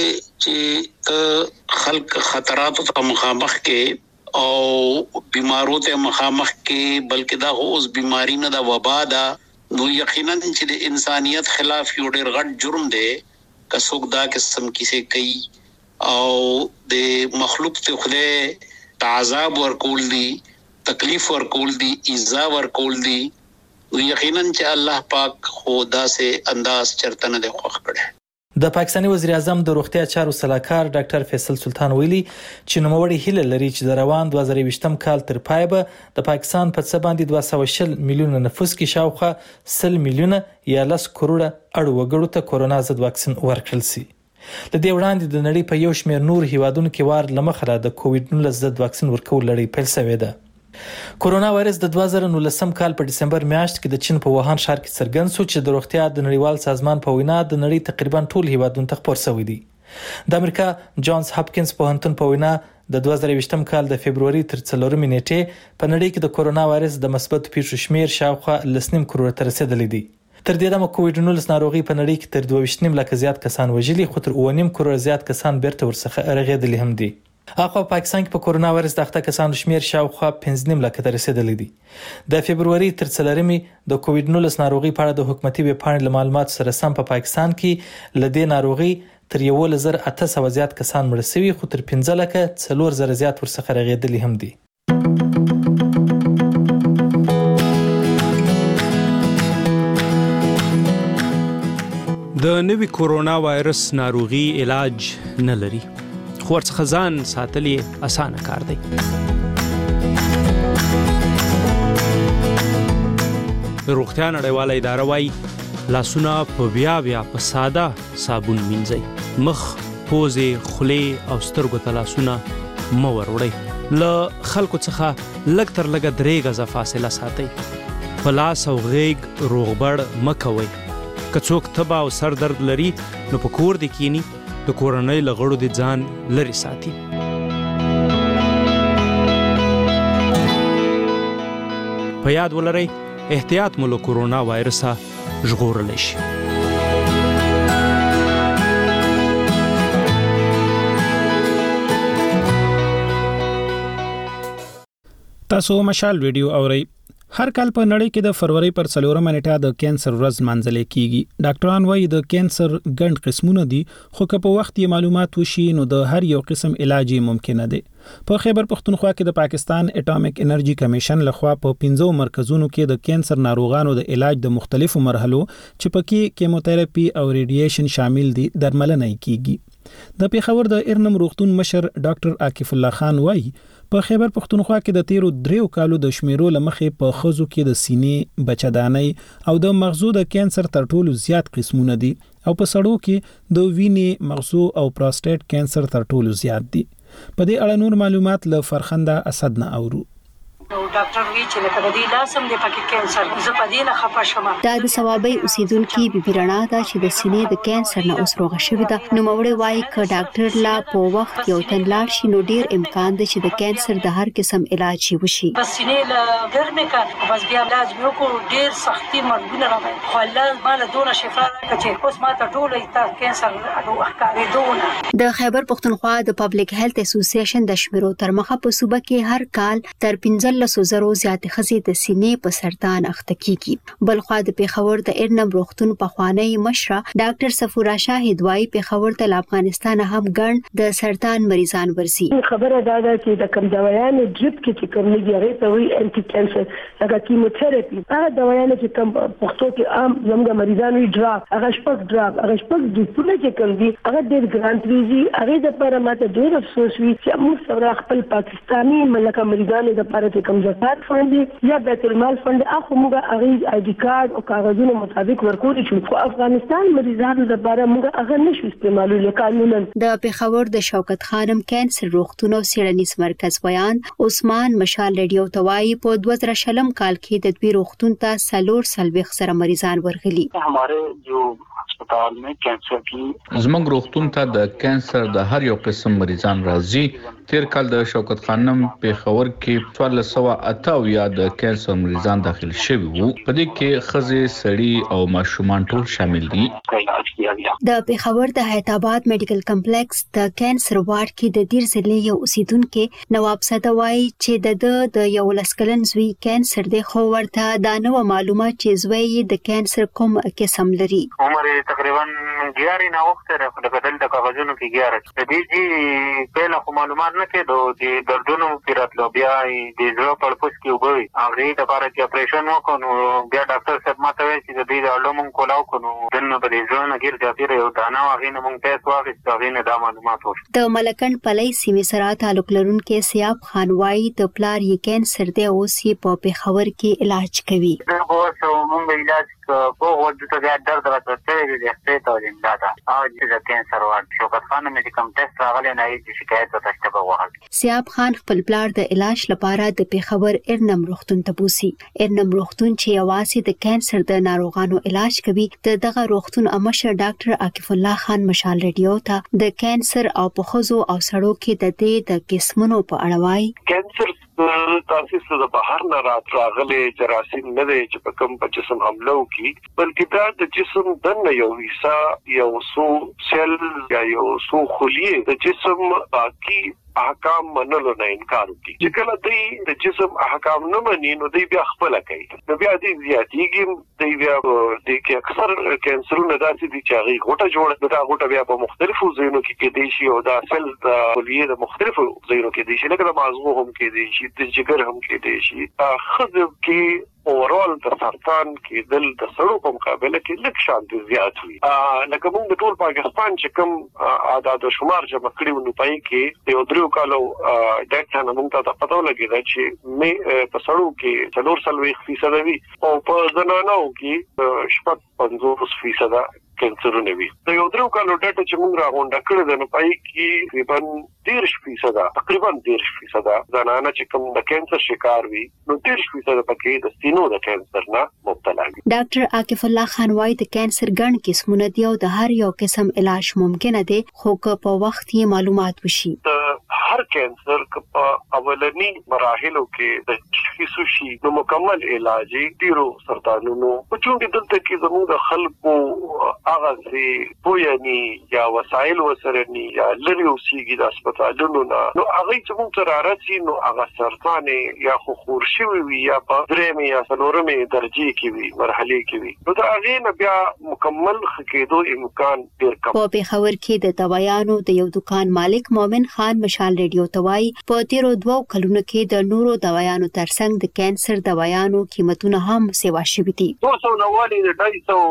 چې خلک خطراتو ته مخامخ کې او بیمارو ته مخامخ کې بلکې دا اوس بیماری نه دا وبا دا نو یقینا چې د انسانیت خلاف یو ډېر غټ جرم دی که څوک دا قسم کیسه کوي او د مخلوق ته خدای تعذاب ورکول دي تکلیف ورکول دي ایذا ورکول دي یقینا چې الله پاک خدا سے انداز چرته نه خوښ کړي. د پاکستاني وزیر اعظم د روغتیا چارو سلاکار ډاکټر فیصل سلطان ویلي چې نوموړي هیله لري چې د روان دوه زره یوویشتم کال تر پای به د پاکستان په څه باندې دوه سوه شل میلیونه نفوس کې شاوخوا سل میلیونه یا لس کروڑه اړ وګړو ته کورونا ضد واکسین ورکړل شي. د دې وړاندې د نړۍ په یو شمېر نور هیوادونو کې وار لمخه د کووډ نولس ضد واکسین ورکول لړۍ پیل شوې ده. کورونا وایرس د دوه زره نولسم کال په دسمبر میاشت کې د چین په ووهان ښار کې څرګند شو چې د روغتیا د نړیوال سازمان په وینا د نړۍ تقریبا ټول هیوادونو ته خپور شوی دی. د امریکا جانز هاپکینز پوهنتون په وینا د دوه زره یوویشتم کال د فبرवरी تر څلورمې نیټې په نړۍ کې د کورونا وایرس د مثبت پیښو شمیر شاوخوا لسنیم کروڑه ته رسیدلی دی. تر دې دمه کووډ نولس ناروغي په نړۍ کې تر دوه ویشت نیم لکه زیات کسان وژلي خو تر اوه نیم کروڑه زیات کسان بیرته ورڅخه رغېدلي هم دي. اخو پاکستان کې په کورونا وایرس د اخته کسانو شمیر شاوخوا پنځه نیم لکه ته رسیدلی دی. د فبرवरी تر څلورمې د کووډ نولس ناروغي په اړه د حکومتي ویب پاڼې له معلوماتو سره سم په پاکستان کې ل دې ناروغي تر یو زر اته سوه زیات کسان مړ شوي خو تر پنځه لکه څلور زره زیات ورڅخه رغېدلي هم دي. د نوي کورونا وایرس ناروغي علاج نه لري، خو ورڅخه ځان ساتل یې اسانه کار دی. روغتیا نړیواله اداره وايي لاسونه په بیا بیا په ساده صابون مینځئ، مخ، پوزې، خولې او سترګو ته لاسونه مه وروړئ. له خلکو څخه لږ تر لږه درې غزه فاصله ساتئ. په لاس او غیږ روغبړ مه کوئ. که څوک تبه او سر درد لري نو په کور دې کینی، د کورنۍ له غړو دې ځان لرې ساتي. په یاد ولرئ احتیاط مو له کورونا وایرسه ژغورلی شي. تاسو مشال ریډیو اورئ. هر کال په نړۍ کې د فروری پر څلورمه نیټه د کینسر ورځ مانځل کیږي. ډاکټران وايي د کینسر ګڼ قسمونه دي، خو که په وخت یې معلومات وشي نو د هر یو قسم علاج ممکن دی. په خیبر پختونخوا کې د پاکستان اټامیک انرژي کمیشن لخوا په پنځو مرکزونو کې د کینسر ناروغانو د علاج د مختلفو مرحلو چې پکې کیموتراپي او ریډییشن شامل دي درملنه کیږي. د پیښور د ارنم روغتون مشر ډاکټر عاکف الله خان وايي په خیبر پختونخوا کې د تیرو دریو کالو د شمیرو لمخې په خزو کې د سینې، بچدانۍ او د مغزو د کینسر تر ټولو زیات قسمونه دي او په سړو کې د وینې، مغزو او پروستات کینسر تر ټولو زیات دي. په دې اړه نور معلومات له فرخنده اسد نه اورو. ډاکټر وی چې لکه د دې لاسم د پکې کینسر زه په دې نه خپه شوم. دا د ثوابي اوسیدونکو بیبي رڼا ده چې د سینې د کینسر نه اوس روغه شوې ده. نو موړې وایي ک ډاکټر لا په وخت یو تنلاړ شي نو ډیر امکان دی چې د کینسر د هر قسم علاج وشي. بس سینې له ګرمه کا بس بیا علاج مې کو ډیر سختي مرګونه راغی، خو الله مال دونه شفا راکړي اوس ما ته ټول ایت کینسر اډو احکارې دونه. د خیبر پختونخوا د پبلک هیلث اسوسییشن د شمیرو تر مخه په صوبه کې هر کال تر پنځه لسو زرو زیات خزي د سینې په سرطان اخته کیږي. بلخوا د پیښور د ارنم روغتون په خوانی مشره ډاکټر صفورا شاهد وايي پیښور ته افغانستان هم ګڼ د سرطان مریضان ورسي. خبره دا ده چې د کوم دوايانو ډریپ کې چې کوم لګي ته وي انټي کینسر هغه کیموتراپي هغه دوايانو چې کوم پښتو کې عام زموږ مریضان وي ډراپ هغه شپږ ډراپ هغه شپږ د ټول کې کوم دي هغه ډېر ګرانټ ویزي هغه د لپاره ماته ډېر افسوس وي چې موږ سره خپل پاکستاني ملک امریکایانو د لپاره کوم ځای فند یا بیت المال فند اخو موږ هغه آی ډي کارت او کاغذونو مطابق ورکول شو، خو افغانستان مریضانو لپاره موږ هغه نشو استعمالول قانونا. د پیښور د شوکت خانم کینسر روغتون او سیړنیز مرکز بیان عثمان مشال ریډیو توای په دوه زره شلم کال کې د دوی روغتون ته سلور سلويخ سره مریضان ورغلي. हमारे जो अस्पताल में कैंसर की زموږ روغتون ته د کینسر د هر یو قسم مریضان راځي. تیر کال د شوکت خانم پیښور کې څوارلس سوه اته اویا د کینسر مریضان داخل شوي وو. په دې کې ښځې، سړي او ماشومان ټول شامل دي. د پیښور د حیات آباد میډیکل کمپلیکس د کینسر وارډ کې د دیر ضلع یو اوسیدونکو نواب صدا وايي چې د د یو لسکلن زوی کینسر دی، خو ورته دا نو معلومات چې زوی د کینسر کوم قسم لري. عمر تقریبا ګیاري نه وخت راځي د بدل د کاغذونو کې ګیاره د دې چې په له معلومات نه کېدو چې دردونو پیراتلو بیا د زړه په پوس کې وګوري هغه د لپاره چې اپریشن وکړو بیا ډاکټر صاحب ماته وایي چې د دې د اړوند کولاو کونو دنه په دې ځونه کې ځاتې یو دانا هغه نه مونږ ته واغې هغه نه د معلومات ورته. د ملکند پلي سیمې سره تعلق لرونکو سیاب خان وايي د پلار یې کینسر دی او سی په پیښور کې علاج کوي. دا اوس مونږ علاج په وخت ته د درد راځي د احتیاط او امداد او د کینسر وارډ شوکت خان مې کوم ټیسټ راغلی نه چې شکایت وکړه په وخت. سیاب خان خپل پلار د علاج لپاره د پیښور ارنم روغتون ته بوسي. ارنم روغتون چې یوازې د کینسر د ناروغانو علاج کوي. د دغه روغتون امشر ډاکټر عاکف الله خان مشال ریډیو ته د کینسر او پخوزو او سړو کې د دې د قسمونو په اړه وايي. کینسر تاسیس د بهر نه راغلي جراثیم نه دی چې په کوم په جسم حمله وکړي، بلکې دا د جسم دننه یو حصہ یو سو سیل یا یو سو خلیه د جسم باقی احکام منلو نه انکار کوي. چې کله دوی د جسم احکام نه مني نو دوی بیا خپل کوي، نو بیا دوی زیاتېږي. دوی بیا د کې اکثر کینسرونه داسې دي چې هغه غوټه جوړه دا غوټه بیا په مختلفو ځایونو کې کېدای شي او دا سیل د خلیه د مختلفو ځایونو کې کېدای شي، لکه د مغزو هم کېدای شي، د جګر هم کېدای شي. خزو کې اورال د سرطان کې دل د سړو په مقابله کې لږ شان دي زیات وي لکه موږ د ټول پاکستان چې کوم عدد او شمار جمع کړیو نو پای کې یو درو کالو ډاټا نه موږ ته پته ولګیدا چې مې په سړو کې څلور سلوي فیصد وي او په زنانو کې شپږ پنځوس فیصد کینسرونه وي د یو درو کالو ډاټا چې موږ راغونډه کړې ده نو پای کې تقریبا ډیر فیصد تقریبا ډیر فیصد زنانه چې کوم د کینسر شکار وي نو ډیر فیصد پکې د سینو د کینسر نه مبتلا وي. ډاکټر عاکف الله خان وايي د کینسر ګڼ قسمونه دي او د هر یو قسم علاج ممکن دی خو که په وخت یې معلومات وشي. هر کینسر په اولنی مراحلو کې د تشخیص شي نو مکمل علاج ډیرو سرطانونو په چون کې دلته کې زموږ د خلکو هغه سي پویني یا وسایل وسرني یا لري اوسېږي د هسپتالونو نه نو هغه چې موږ سره راځي نو هغه سرطان یا خو خورشي وي یا په درېمه یا څلورمه درجه کې وي مرحله کې وي نو دا هغه نه بیا مکمل خکېدو امکان ډیر کم. په پیښور کې د دوايانو د یو دکان مالک مومن خان مشال ریډیو توای په تیرو دوو کلونو کې د نورو دوايانو ترڅنګ د کینسر دوايانو قیمتونه هم سیوا شوي دي. دوه سوه نوي د ډای سو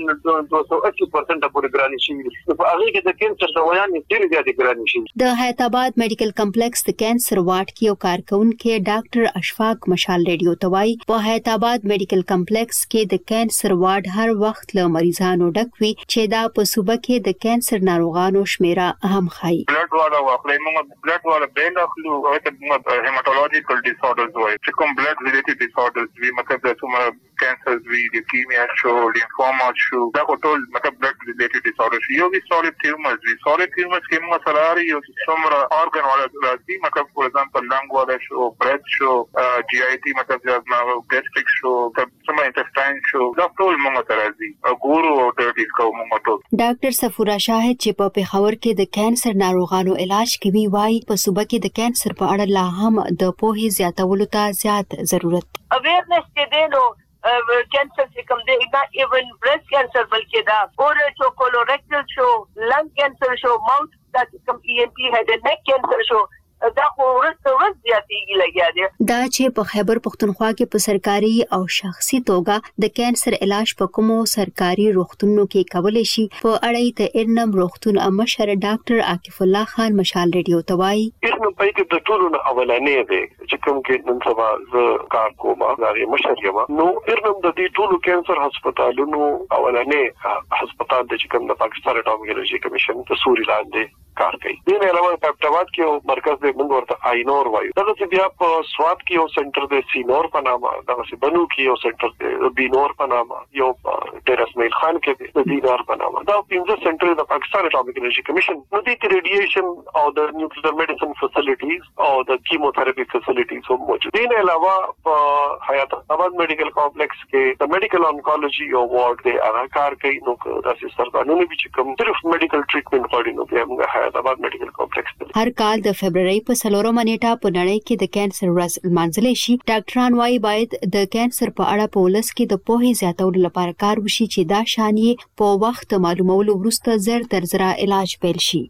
دوه سوه اسی پرسنټ پورې ګراني شي په هغه کې د کینسر دوايانو ډېر زیات ګراني شي. د حیات آباد میډیکل کمپلیکس د کینسر وارډ کې یو کارکونکو ډاکټر اشفاق مشال ریډیو توای په حیات آباد میډیکل کمپلیکس کې د کینسر وارډ هر وخت له مریضانو ډک وي چې دا په صوبه کې د کینسر ناروغانو شمیره اهم خای. بلډ والا واخلې موږ بلډ والا بیل اخلو او ته موږ هیماتولوژیکل ډیساردرز وایي چې کوم بلډ ریلیټډ ډیساردرز وي مطلب د څومره کینسر وی لیوکیمیا شو لیمفوما شو دا ټول مطلب بلډ ریلیټډ ډیساردرز یو وی سالید ټیومرز وی سالید ټیومرز کې موږ سره لري یو څومره ارګن والا راځي مطلب فور ایگزامپل لنګ والا شو برث شو جی آی ټي مطلب د ګیسټریک شو څومره انټسټاین شو دا ټول موږ سره راځي ګورو او د ډیسکو موږ ټول. ډاکټر صفورا شاهد چې په پیښور کې د کینسر ناروغانو علاج کوي وايي په صوبه کې د کینسر په اړه لا هم د پوهې زیاتولو ته زیات ضرورت. اویرنس کې دی نو کینسر چې کوم دی نه ایون برست کینسر بلکې دا اورل شو کولوریکټل شو لنګ کینسر شو ماوث دا کوم ای ان پی هډ اینڈ نیک کینسر شو دا خو ورته ورځ زیاتېږي لګیا دی. دا چې په خیبر پښتونخوا کې په سرکاري او شخصي توګه د کینسر علاج په کومو سرکاري روغتونونو کې کولای شي په اړه ته ارنم روغتون مشر ډاکټر عاکف الله خان مشال ریډیو توای. ارنم په کې د ټولو نه اولانې دی چې کوم کې نن سبا ز کار کوم هغه مشر یم نو ارنم د دې ټولو کینسر هسپتالونو اولانې هسپتال د چې کوم د پاکستان اټومیولوژي کمیشن په سوري لاندې کار کوي. دې نه علاوه په پټاوات کې یو مرکز دی موږ ورته آینور وایو. دغه چې بیا په سواد کې یو سنټر دی سینور په نامه دغه چې بنو کې یو سنټر دی بینور په نامه یو ډیر اسماعیل خان کې دی دینار په نامه دا پنځه سنټر د پاکستان اټومیولوژي کمیشن نو د ریډییشن او د نیوکلییر میډیسن فیسیلیټیز او د کیموثيراپي فیسیلیټیز هم موجود دي. نه علاوه په حیات آباد میډیکل کمپلیکس کې د میډیکل انکولوژي یو وارډ دی هغه کار کوي نو د سرطانونو چې کوم صرف میډیکل ټریټمنټ غواړي نو بیا موږ حیات آباد میډیکل کمپلیکس هر کال د فبرवरी په څلورمه نیټه په نړۍ کې د کینسر ورځ لمانځل شي. ډاکټران وايي باید د کینسر په اړه په ولس کې د پوهې زیاتولو لپاره کار وشي چې دا شانې په وخت معلومولو وروسته زر تر زر علاج پیل شي.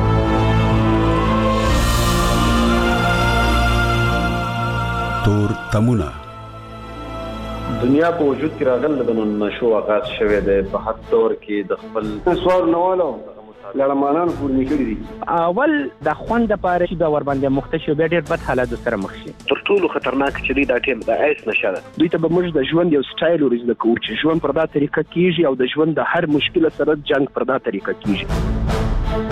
تور تمونه دنیا په وجود کې راغله د نشو آغاز شوه د په حد تور کې د خپل سوال نوالو لړمانان پورنی کړی دي. اول د خوند لپاره چې د ور باندې مختشي به ډېر بد حالات سره مخ شي. تر ټولو خطرناک چې دی دا ټیم د ایس نشه ده. دوی ته به موږ د ژوند یو سټایل ورزده کوو چې ژوند پر دا طریقه کیږي او د ژوند د هر مشکل سره جنگ پر دا طریقه کیږي.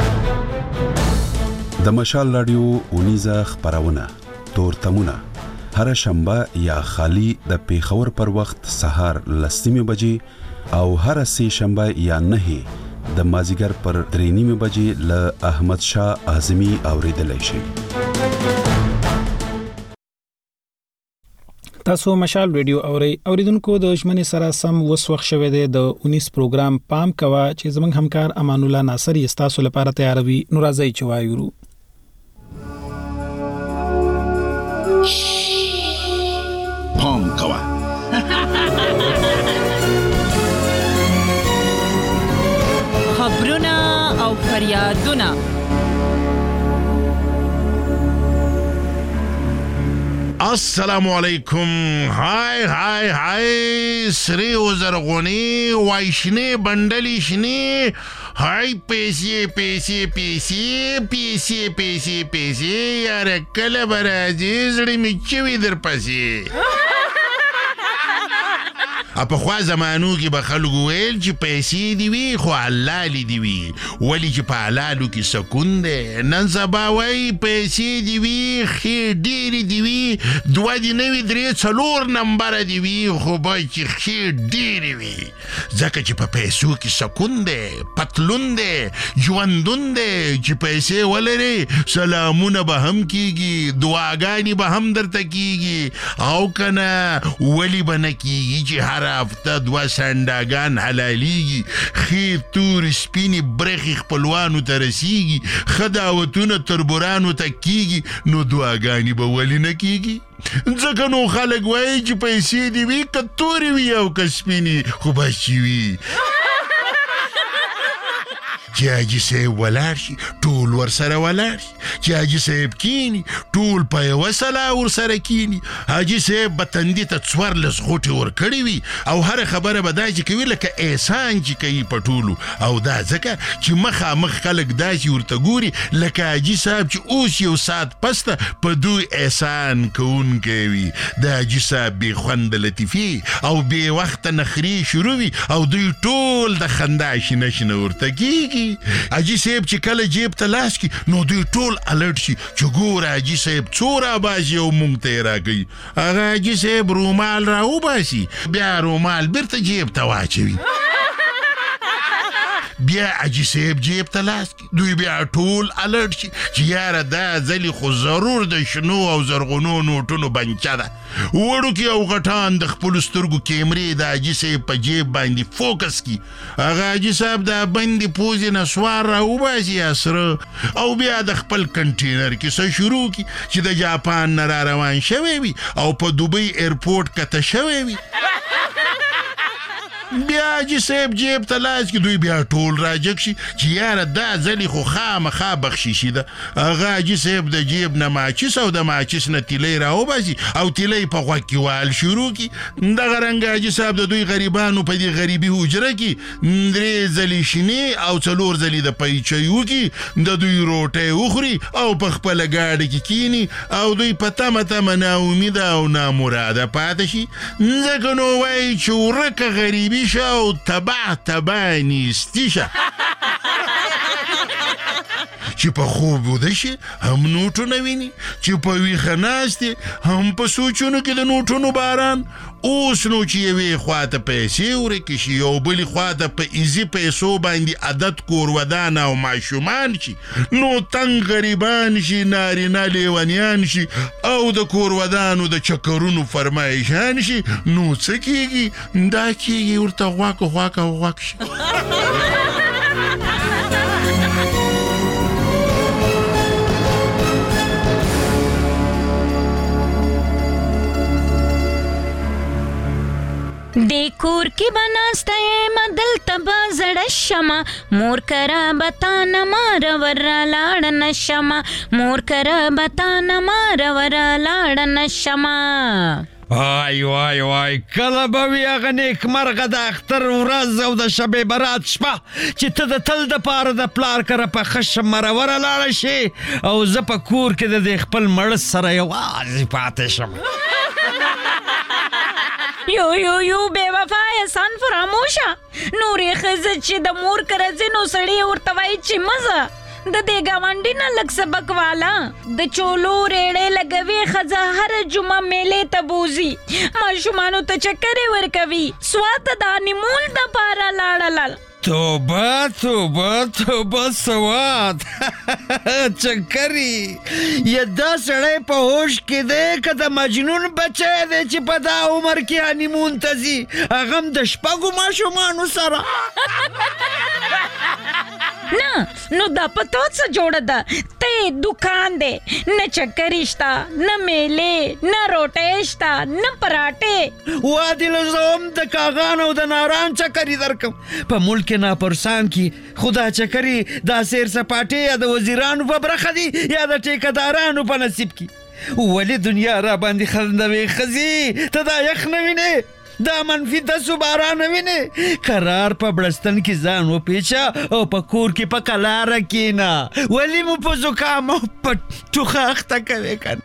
د مشال رادیو اونیزه خبرونه تور تمونه هر شنبه یا خالی د پیښور پر وخت سهار لسمه بجې او هر سه شنبه یا نه د مازیګر پر درې نیمه بجې له احمد شاه اعظمي اوریدلای شي. تاسو مشال ریډیو اوري اوریدونکو د ژمنې سره سم وسوخ شوه د انیس پروګرام پام کوا چې زمنګ همکار امان الله ناصر یې تاسو لپاره تیاروي نو راځي چې وایو. پام کوا خبرونه او فریادونه السلام علیکم. های های های سری و زرغونی وایشنی بندلی شنی های پیسی پیسی پیسی پیسی پیسی پیسی یاره کله برازی زړه می چوي در پسې. په خوا زمانو کې به خلکو ویل چې پیسې دی وي خو حلالې دی وي، ولې چې په حلالو کې سکون دی. نن سبا وایي پیسې دی وي ښې ډېرې دی وي، دوه دې نه وي درې څلور نمبره دی وي، خو باید چې ښې ډېرې وي، ځکه چې په پیسو کې سکون دی، پتلون دی، ژوندون دی. چې پیسې ولرې سلامونه به هم کېږي، دعاګانې به هم درته کېږي، او که نه ولې به نه کېږي چې هر هفته دوه سنډاګان حلالیږي، ښې تور سپینې برخې خپلوانو ته رسیږي، ښه دعوتونه تربورانو ته کېږي، نو دعاګانې به ولې نه کېږي؟ ځکه نو خلک وایي چې پیسې دې وي که تورې وي او که سپینې، خو بس چې وي. چې حاجي صاحب ولاړ شي ټول ورسره ولاړ شي، چې حاجي صاحب کینی ټول په یوه سلا ورسره کینی. حاجي صاحب به تندي ته څوارلس غوټې ورکړې وي او هره خبره به داسې کوي لکه احسان چې کوي په ټولو، او دا ځکه چې مخامخ خلک داسې ورته ګوري لکه حاجي صاحب چې اوس یو ساعت پسته په دوی احسان کوونکی وي. د حاجي صاحب بې خونده لطیفې او بې وخته نخرې شروع وي او دوی ټول د خندا شنه شنه ورته کېږي. حاجي صاحب چې کله جیب ته لاس کی نو دوی ټول الرټ شي چې ګوره حاجي صاحب څو راباسي او مونږ ته یې راکوي. هغه حاجي صاحب رومال راوباسي، بیا رومال بیرته جیب ته واچوي، بیا حاجي صاحب جیب ته لاس کی، دوی بیا ټول الرټ شي چې یاره دا ځلې خو ضرور د شنو او زرغونو نوټونو بنچه ده. وړوکي او غټان د خپلو سترګو کیمرې د حاجي صاحب په جیب باندې فوکس کی. هغه حاجي صاحب د بندې پوزې نه سوار راوباسي اسره، او بیا د خپل کنټینر کیسه شروع کی چې د جاپان نه را روان شوی وي او په دوبۍ ایرپورټ کته شوی وي. بیا حاجي صاحب جیب ته لاس کی، دوی بیا ټول راجک شي چې یاره دا ځلې خو خامخا بخشیشي ده. هغه حاجي صاحب د جیب نه ماچس او د ماچس نه تیلی راوباسي او تیلی په غوږ کې وال شروع کی. دغه رنګه حاجي صاحب د دوی غریبانو په دې غریبي حجره کې درې ځلې شینې او څلور ځلې د پیچی وکي، د دوی روټۍ وخوري او په خپله گاډه کې کینی او دوی په تمه تمه ناامیده او نامراده پاته شي. ځکه نو وایي چې ورکه غریبي شه او تبع تبع نیستی شه. چې په خوب وده شي هم نوټونه ویني، چې په ویښه ناست هم په سوچونو کې د نوټونو باران. اوس نو چې یوې خواته پیسې ورکې شي او بلې خواته په ایزي پیسو باندې عدد کورودان او ماشومان شي، نو تنګ غریبان شي، نارینه لیونیان شي او د کورودانو د چکرونو فرمایشان شي. نو څه کېږي؟ دا کېږي ورته غواک غواک او غواک شي. د کور کې بناسته یم دلته به زړه شمه، مور کره به تا نه ماره ور لاړه نه شمه، مور کره به تا نه ماره ور لاړه نه شمه. وای وای وای کله به وي هغه نیکمرغه د اختر ورځ او د شب برات شپه چې ته د تل دپاره د پلار کره په ښه مروره لاړه شي او زه په کور کې د دې خپل مړه سره یوازې پاتې شم. یو یو یو بے وفا احسان فراموشه، نورې ښځه چې د مور کره ځي نو سړی ورته وایي چې مزه د دې ګاونډي نه لږ سبق والا، د چولو ریړې لګوي ښځه هر جمعه میلې ته بوځي، ماشومانو ته چکرې ورکوي، سواته د انیمول دپاره لاړه. توبه توبه توبه سوات چکري یا دا سړی په هوش کې دی که د مجنون بچی دی چې په دا عمر کې هنیمون ته ځي، هغه هم د شپږو ماشومانو سره. نه نو دا په تو څه جوړه ده؟ ته دکان دی، نه چکري شته، نه میلې، نه روټۍ شته، نه پراټې. وا دې له زه هم د کاغان او د ناران چکري درکم. په ملک ناپرسان کې خو دا چکري دا سیر سپاټې یا د وزیرانو په برخه دي یا د ټیکهدارانو په نصیب کې. ولې دنیا را باندې خندوي ښځې ته دا یخ نه وینې دا منفي دسو باران نه وینې قرار په بړستن کې ځان وپیچه او په کور کې په قلاره کښېنه ولې مو په زکام او په ټوخه اخته کوې که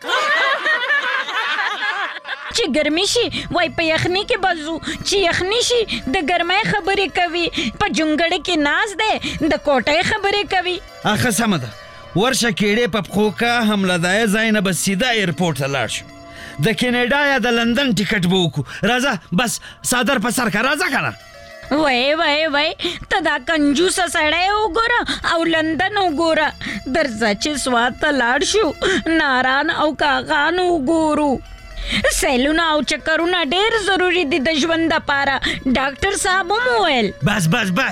چې ګرمي شي وای په یخني کې بزو چې یخني شي د ګرمۍ خبرې کوي په جونګړې کې ناز دی د کوټۍ خبرې کوي اخه سمه ده ورشه کېړې په پښو کا حمله دای ځای نه به سیده ایرپورټ ته لاړ شو د کینیډا یا د لندن ټیکټ به وکړو راځه بس صادر په سر که راځه که نه وای وای وای ته دا کنجوسه سړی وګوره او لندن وګوره درځه چې سوات ته لاړ شو ناران او کاغان وګورو سیلونه او چکرونه ډېر ضروري دي د ژوند دپاره ډاکټر صاحب هم وویل بس بس بس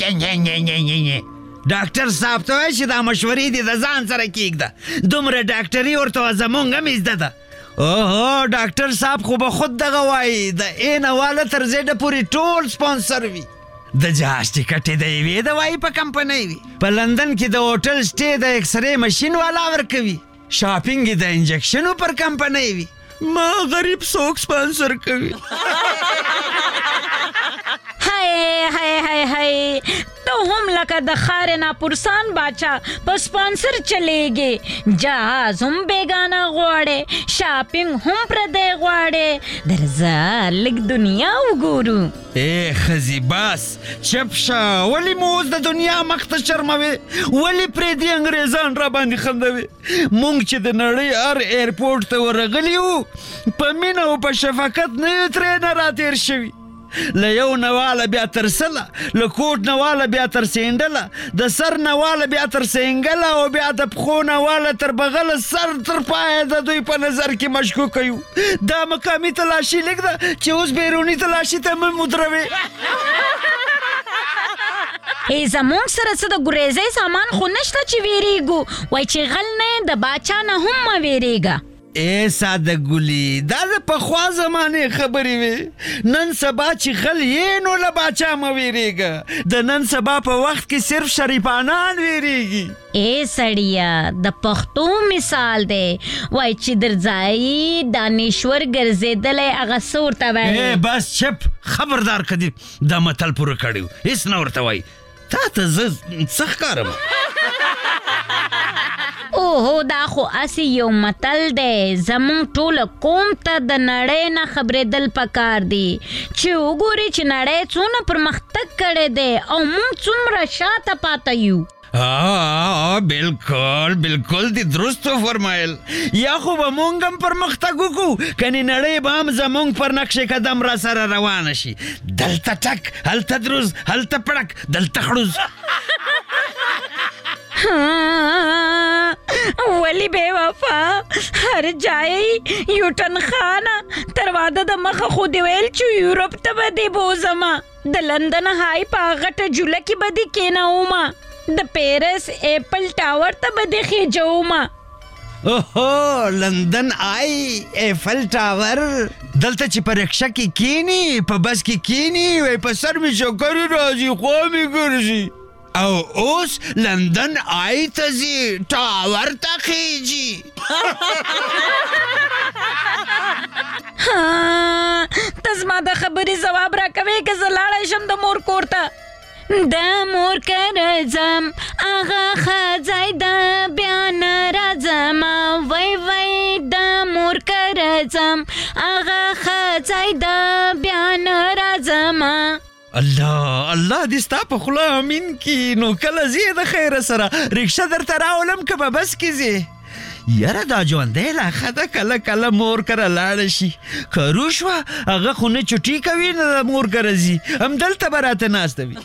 ډاکټر صاحب ته وایي چې دا مشورې دي د ځان سره کېږده دومره ډاکټري ورته زمونږ هم زده ده اوهو ډاکټر صاحب خو به خود دغه وایي د ای نه واله تر زیډه پورې ټول سپانسر وي د جهاز ټکټ یې د یوې دوايي په کمپنۍ وي په لندن کې د هوټل سټې د اکسرې مشین والا ورکوي شاپینګ یې د انجکشنو پر کمپنۍ وي ما غریب څوک سپانسر کوي هاي هاي هاي هاي تو هم لکه د خار ناپرسان باچا په سپانسر چلیږي جهاز هم بیگانه غواړي شاپینګ هم پردی غواړي درځه لږ دنیا وګورو ای ښځې بس چپ شه ولې مو اوس د دنیا مخ ته شرموې ولې پردي انګریزان را باندې خندوي مونږ چې د نړۍ هر ایرپورټ ته ورغلي وو په مینه او په شفقت نه یو ترې نه راتېر شوي له یو نواله بیا تر سله له کوټ نواله بیا تر سینډله د سر نواله بیا تر سینګله او بیا د پښو نواله تر بغله سر تر پایه د دوی په نظر کې مشکوک یو دا مقامي تلاشي لیک ده چې اوس بیروني تلاشي ته مې مدروي ای زمونږ سره څه د ګریزۍ سامان خو نشته چې ویریږو وای چې غل نه د باچا نه هم مه ویریږه ای ساده ګلي دا د پخوا زمانې خبرې وې نن سبا چې غل یې نو له باچا مه ویریږه د نن سبا په وخت کې صرف شریفانان ویریږي ای سړیه د پښتو مثال دی وای چې درځایي دانشور ګرځېدلی هغه څه ورته وایي ای بس چپ خبردار که دې دا متل پوره کړی و هېڅ نه ورته وایي تا ته زه څه ښکارم اوهو دا خو اسې یو متل دی زمونږ ټوله قوم ته د نړۍ نه خبرېدل پکار دي چې وګوري چې نړۍ څونه پرمختګ کړی دی او موږ څومره شاته پاته یو آه بالکل بالکل دی درست فرمایل یا خو به مونږ هم پرمختګ وکړو کنې نړۍ به هم زمونږ پر نقش قدم را سره روانه شي دلته ټک هلته دروز هلته پړک دلته خړوز ولی بے وفا هر جای یوټن خانه تر واده د مخه خو دی ویل چې یورپ ته به دی بوزما د لندن های په غټه جوله کې به دی کېنوما د پیرس ایپل ټاور ته به دی خېجوما اوهو لندن آی ایفل ټاور دلته چې په رکشه کې کینی په بس کې کینی وای په سر می شکر راځي خو می ګرځي او اوس لندن آی ته ځي ټاور ته خېجي ته زما د خبرې ځواب راکوې که زه لاړی شم د مور کور ته د مور کره ځم هغه ښځی د بیا نه راځم وی وی د مور کره ځم هغه ښځی د بیا نه راځم الله الله دې ستا په خوله امین کی نو کله ځې د خیره سره رکشه درته راولم که به بس کې ځې یاره دا ژوندی لا ښه ده کله کله مور کره لاړه شي که روش وه هغه خو نه چوټي کوي نه د مور کره ځي همدلته به راته ناسته وي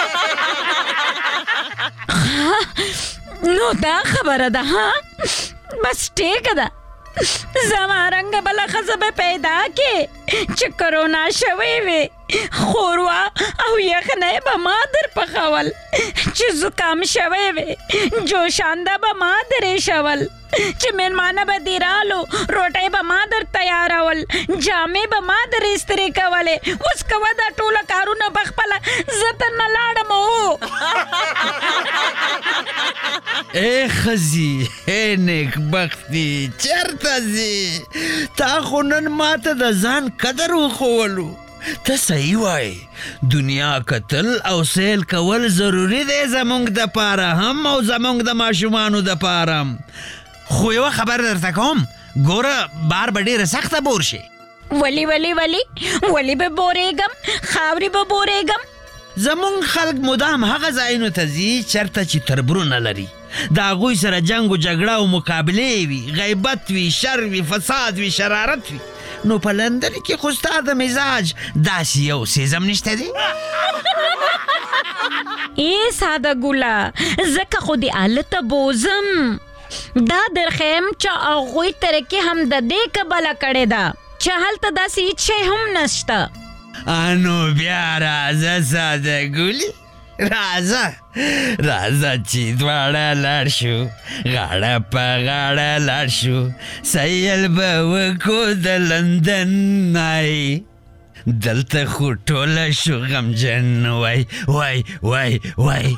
نو دا خبره ده ها بس ټیکه ده زما رنګه بله ښځه به پیدا کې چې کرونا شوی وي خوروا او یخنۍ به ما در پخول چې زکام شوی وي جوشانده به ما درې شول چې مېلمانه به دې رالو روټۍ به ما در تیارول جامې به ما در استرې کولې اوس کوه دا ټوله کارونه په خپله زه تر نه لاړم او ای ښځې ای نیکبختي چېرته چرته ځې؟ تا خو نن ماته د ځان قدر وښولو. ته صحیح وای، دنیا کتل او سیل کول ضروری دی زمونږ د پاره هم او زمونږ د ماشومانو د پاره هم. خو یوه خبر درته کوم، ګوره بار به ډېره سخته بور شي. ولی ولی ولی ولی به بورېږم، خاورې به بورېږم. زمونږ خلک مدام هغه ځایونو ته ځي چرته چې تربرونه لري، د هغوی سره جنګ و جګړه او مقابلې وي، غیبت وي، شر وي، فساد وي، شرارت وي. نو په لندن کې خو ستا د مزاج داسې یو سیزم نشته دی؟ ای ساده ګوله، ځکه خو دې هلته بوزم. دا درخیم چې هغوی ترکې هم د دې کبله کړې ده چې هلته داسې هیڅ شی هم نشته. انو بیا راځه ساده ګولي، راځه راځه چې دواړه لاړ شو، غاړه په غاړه لاړ شو، سیل به وکړو د لندن. آی دلته خو ټوله شو غمجن، وای وای وای وای.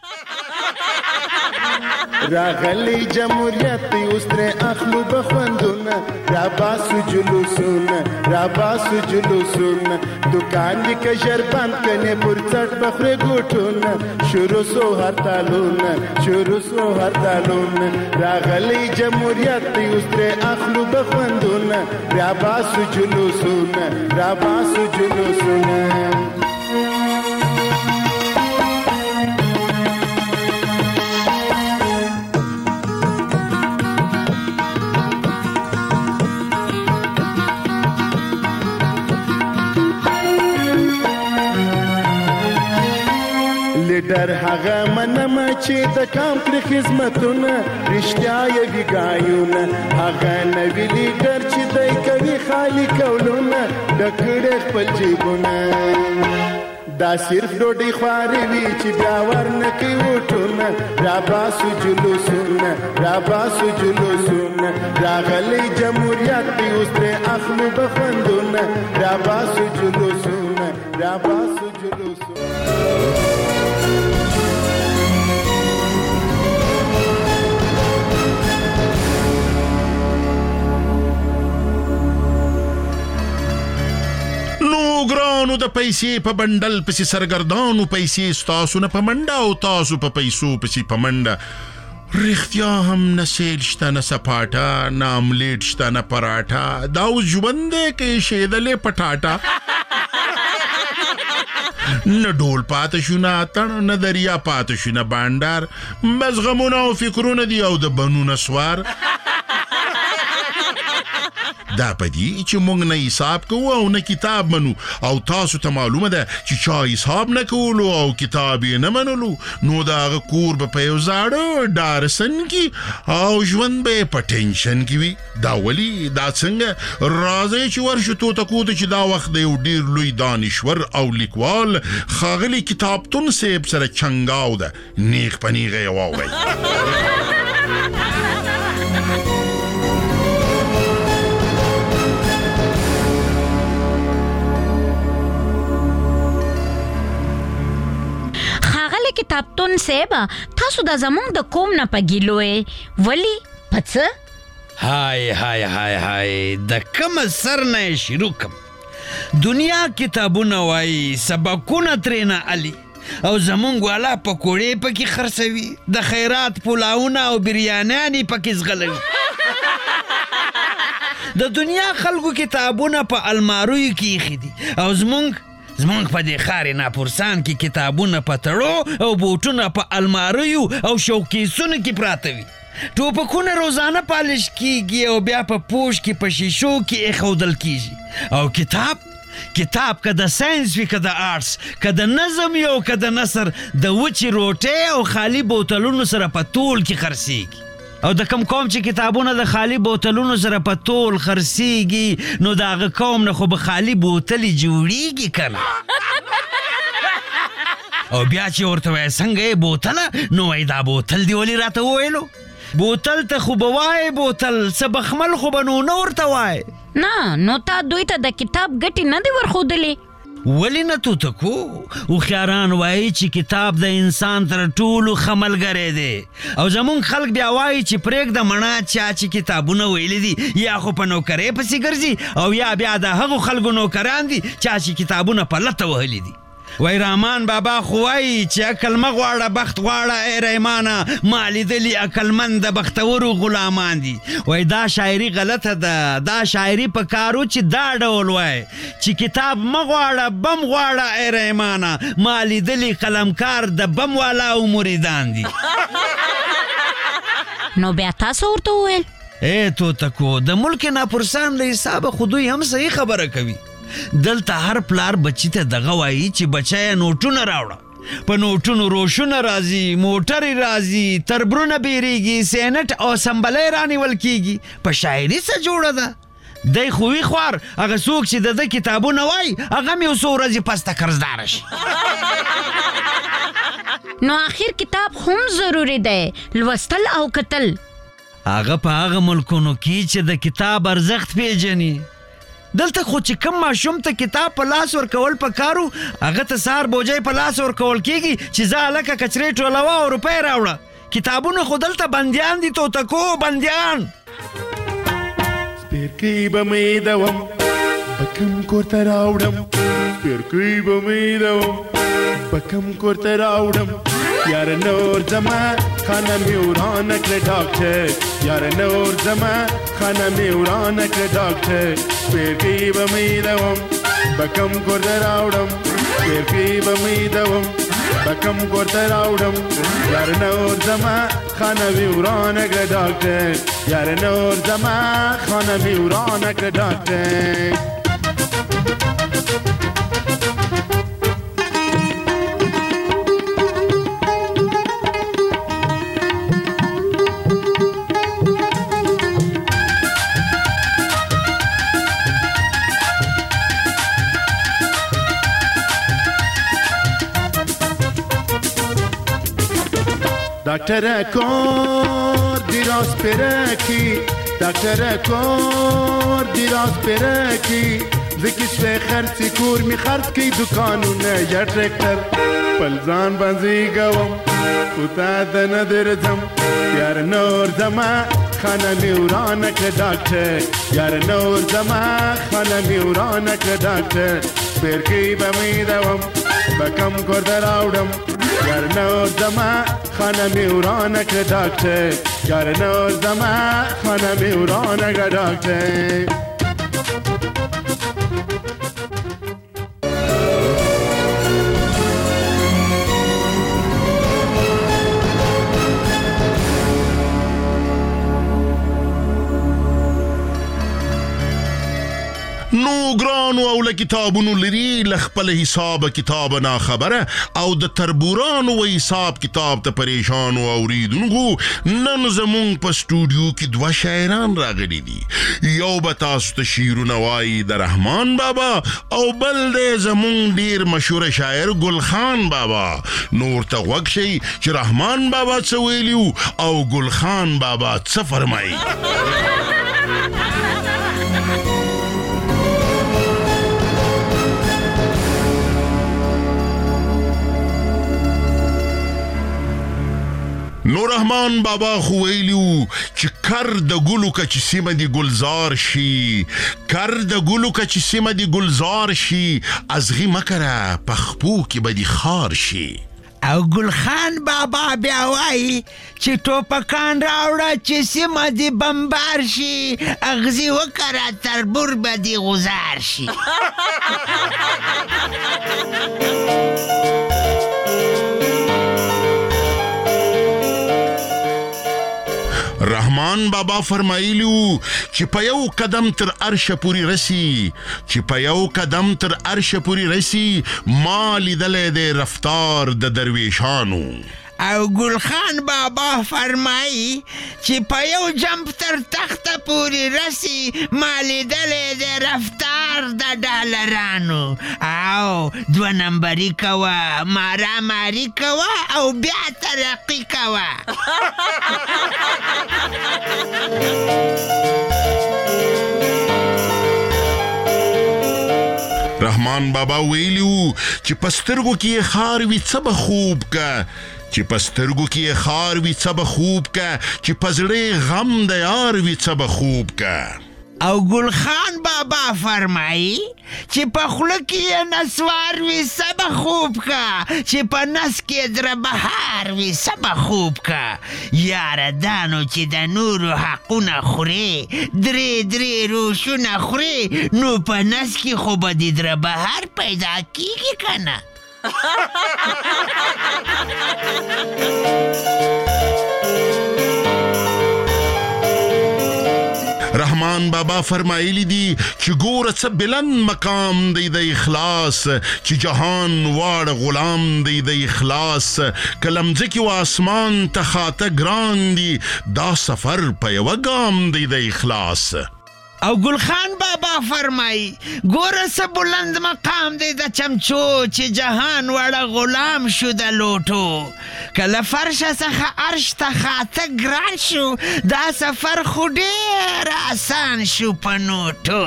راغلی جمهوریت اوس ترې اخلو بخوندونه، راباسو جلوسونه راباسو جلوسونه، دکان دې که ژر بند کنې پر څټ بخورې ګوټونه، شروع سو هرتالونه شروع سو هرتالونه. راغلی جمهوریت اوس ترې اخلو بخوندونه، راباسو جلوسونه راباسو جلوسونه. لیډر هغه منم چې د کام کړي خدمتونه، رښتیا یې وي ګایونه، هغه نوي لیډر چې دی کوي خالي کولونه، ډک کړي خپل جیبونه. دا صرف ډوډۍ خوارې وي چې بیا ورنه کوي وټونه، راباسو جلوسونه راباسو جلوسونه. راغلی جمهوریت دی اوس ترې اخلو بخوندونه، راباسو جلوسونه راباسو جلوسونه. ګرانو د پیسې په بندل پسې سرګردانو، پیسې ستاسو نه په منډه او تاسو په پیسو پسې په منډه. رښتیا هم نه سیل شته نه سپاټه، نه املیټ شته نه پراټه، دا اوس ژوند دی که یې شیدلې پټاټه. نه ډول پاته شو نه اتڼ، نه دریا پاته شو نه بانډار، بس غمونه او فکرونه دي او د بنو نسوار. دا پدې چې موږ نه حساب کوو او نه کتاب منو، او تاسو ته معلومه ده چې چا حساب نه کولو او کتاب یې نه منلو، نو د هغه کور به په یو زاړه ډارسن کې او ژوند به یې په ټینشن کې وي. دا ولي؟ دا څنګه؟ راځئ چې ورشو توتکو ته چې دا وخت د یو ډېر لوی دانشور او لیکوال ښاغلي کتابتون صاحب سره چنګاو ده. نیغ په نیغه یې واورئ. کتابتون صاحبه، تاسو د زمونږ د کوم نه په ګیلو یې؟ ولې؟ په څه؟ های های های های د کوم سر نه یې شروع کم؟ دنیا کتابونه وایي، سبقونه ترېنه علي، او زمونږ والا پکوړې پکې خرڅوي، د خیرات پلاونه او بریانیانې پکې زغلوي. د دنیا خلکو کتابونه په الماریو کې ایښي دي، او زمونږ زمونږ په دې ښار ناپورسان کې کتابونه په تړو او بوټونه په الماریو او شوکیسونو کې پراته وي. ټوپکونه روزانه پالش کیږي او بیا په پوش کې په شیشو کې ایښودل کیږي. او کتاب کتاب که د ساینس وي که د آرټس، که د نظم یو که د نثر، د وچې روټۍ او خالي بوتلونو سره په تول کې خرڅیږي. او د کم قوم چې کتابونه د خالی بوتلونو سره په تول خرڅیږي، نو د هغه قوم نه خو به خالی بوتلې جوړیږي کنه. او بیا چې ورته وایي څنګه یې بوتله، نو وایي دا بوتل دی ولې راته وویلو؟ بوتل ته خو به وایي بوتل، څه بخمل خو به نو نه ورته وایي. نه، نو تا دوی ته د کتاب ګټې نه دي ورښودلې؟ ولې نه توتکو هوښیاران وایي چې کتاب د انسان تر ټولو ښه ملګری دی او زمونږ خلک بیا وایي چې پرېږده مڼه چا چې کتابونه ویلي دي یا خو په نوکرۍ پسې ګرځي او یا بیا د هغو خلکو نوکران دي چا چې کتابونه په لته وهلي دي. وای رحمان بابا خو وایي چې عقل مه غواړه بخت غواړه ای رحمانه ما لیدلي عقلمند د بختورو غلامان دي. وای دا شاعري غلطه ده دا شاعري په کارو چې دا ډول وای چې کتاب مه غواړه بم غواړه ای رحمانه ما لیدلي قلمکار د بم والا او مریدان دي. نو بیا تاسو ورته وویل ای توتکو د ملک ناپرسان له حسابه خو دوی هم صحیح خبره کوي. دلته هر پلار بچی ته دغه وایي چې بچی نوټونه راوړه په نوټونو روشونه راځي موټرې راځي تربرونه بیریږي سینټ او سمبلۍ رانیول کیږي په شاعري څه جوړه ده دی خو وي خوار هغه څوک چې د ده کتابونه وایي هغه مې یو څو ورځې پسته قرضداره شي. نو آخر کتاب هم ضروری دی لوستل او کتل هغه په هغه ملکونو کې چې د کتاب ارزښت پیژني. دلته خو چې کم ماشوم ته کتاب په لاس ورکول پکارو هغه ته سهار بوجۍ په لاس ورکول کیږي چې ځه هلکه کچرې ټولوه او روپۍ راوړه. کتابونه خو دلته بندیان دي توتکو بندیان. سپیرکۍ به مې دوم به کوم کور ته راوړم سپیرکۍ به مې دوم به کوم کور ته راوړم یار نور زما خانه مې ورانه کړه ډاکټر یار نور زما خانه مې ورانه کړه ډاکټر سپیرکۍ به مې دوم به کوم کور ته راوړم سپیرکۍ به مې دوم به کوم کور ته راوړم یار نور زما خانه مې ورانه کړه ډاکټر یار نور زما خانه مې ورانه کړه ډاکټر. دکتر کور دیراز پرکی دکتر کور دیراز پرکی زکی سوی خرسی کور می خرد کی دکانونه یا ترکتر پلزان بازی گوم کتا دن درزم یار نور زما خانه میورانه که دکتر یار نور زما خانه میورانه که دکتر سپیرکی با می دوم بکم کرده راودم یار نور زما خانه میورانه که دکتر یار نور زما خانه میورانه که دکتر. نو ګرانو او له کتابونو لري له خپل حساب کتاب نه خبره او د تربورانو و حساب کتاب ته پریشان او اوریدونکو نن زمون په سټوډیو کې دوه شاعران راغلي دي. یو به تاسو ته شعرونه وایي د رحمان بابا او بل د زمون ډیر مشهور شاعر ګل خان بابا. نور ته غوږ شئ چې رحمان بابا څه ویلي او ګل خان بابا څه فرمایي. نو رحمان بابا خو ویلیو چې کر د ګلو که چې سیمه دی ګلزار شي کر د ګلو که چې سیمه دی ګلزار شي ازغي مکره پخپو کې به دی خار شي. او ګل خان بابا بیا وایي چې ټوپکان راوړه چې سیمه دی بمبار شي اغزي وکره تربور به دی غزار شي. رحمان بابا فرمایلیو چې په یو قدم تر عرش پوری رسی چې په یو قدم تر عرش پوری رسی ما لیدلې د رفتار د درویشانو. او ګل خان بابا فرمایي چې په یو جمپ تر تخته پوری رسی ما لیدلې د رفتار د ډالرانو. او دوه نمبري کوه مارا ماري کوه او بیا ترقي کوه. رحمان رحمان بابا ویلی وو چې په سترګو کې یې خار وي څه به خوب که چې په سترګو کې یې خار وي څه به خوب که چې په زړه غم د یار وي څه به خوب که او ګل خان بابا فرمایي چې په خوله کې یې نسوار وي څه به خوب که چې په نس کې دره بهار وي څه به خوب که یاره دا نو چې د نورو حقونه خورې درې درې روشونه خورې نو په نس کې خو به د دره بهار پیدا کیږي که نه رحمان بابا فرمایلی دي چې ګوره څه بلند مقام دی د اخلاص چې جهان واړه غلام دی د اخلاص کلمځکې و اسمان ته خاته ګران دي دا سفر په یوه ګام دی د اخلاص او ګل خان بابا فرمایي ګوره څه بلند مقام دی د چمچو چې جهان وړه غلام شو د لوټو کله فرشه څخه عرش ته خاته ګران شو دا سفر خو ډېر آسان شو په نوټو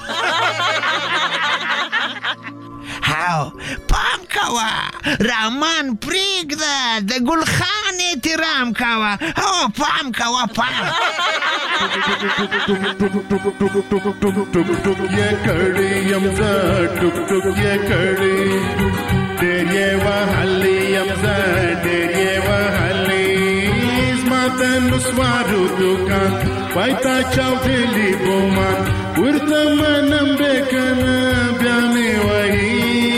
هاو پام کوه رحمان پرېږده د ګل خان احترام کوه هو پام کوه پام ये कड़ी यमजा टुक टुक ये कड़ी डेरिये वहली यमजा डेरिये वहली इसमातन नुस्वारू दुकान पाइता चावली बोमान उर्तमनम बेकन ब्याने वही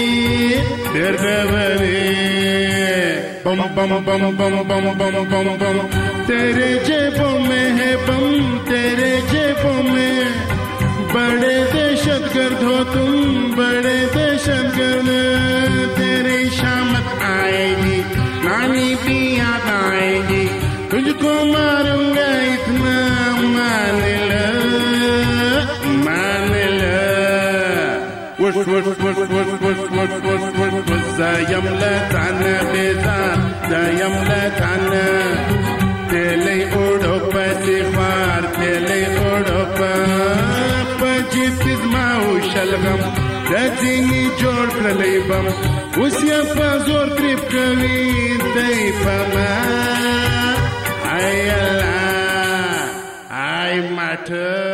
डेरबरे बम बम बम बम बम बम बम बम तेरे जेबों में है बम तेरे जेबों में बड़े दहशतगर्द हो तुम बड़े दहशतगर्द तेरी शामत आएगी नानी भी याद आएगी तुझको मारूंगा इतना मान लो मान लो वुश वुश वुश वुश वुश वुश वुश वुश वुश जायम लताना बेजा जायम लताना तेले ओढ़ो पैसे ख्वार तेले ओढ़ो पा जिस माओ शलगम दजिनी जोड़ प्रलेबम उसिया पाजोर ट्रिप कवी दई पमा आई अल्लाह आई माटर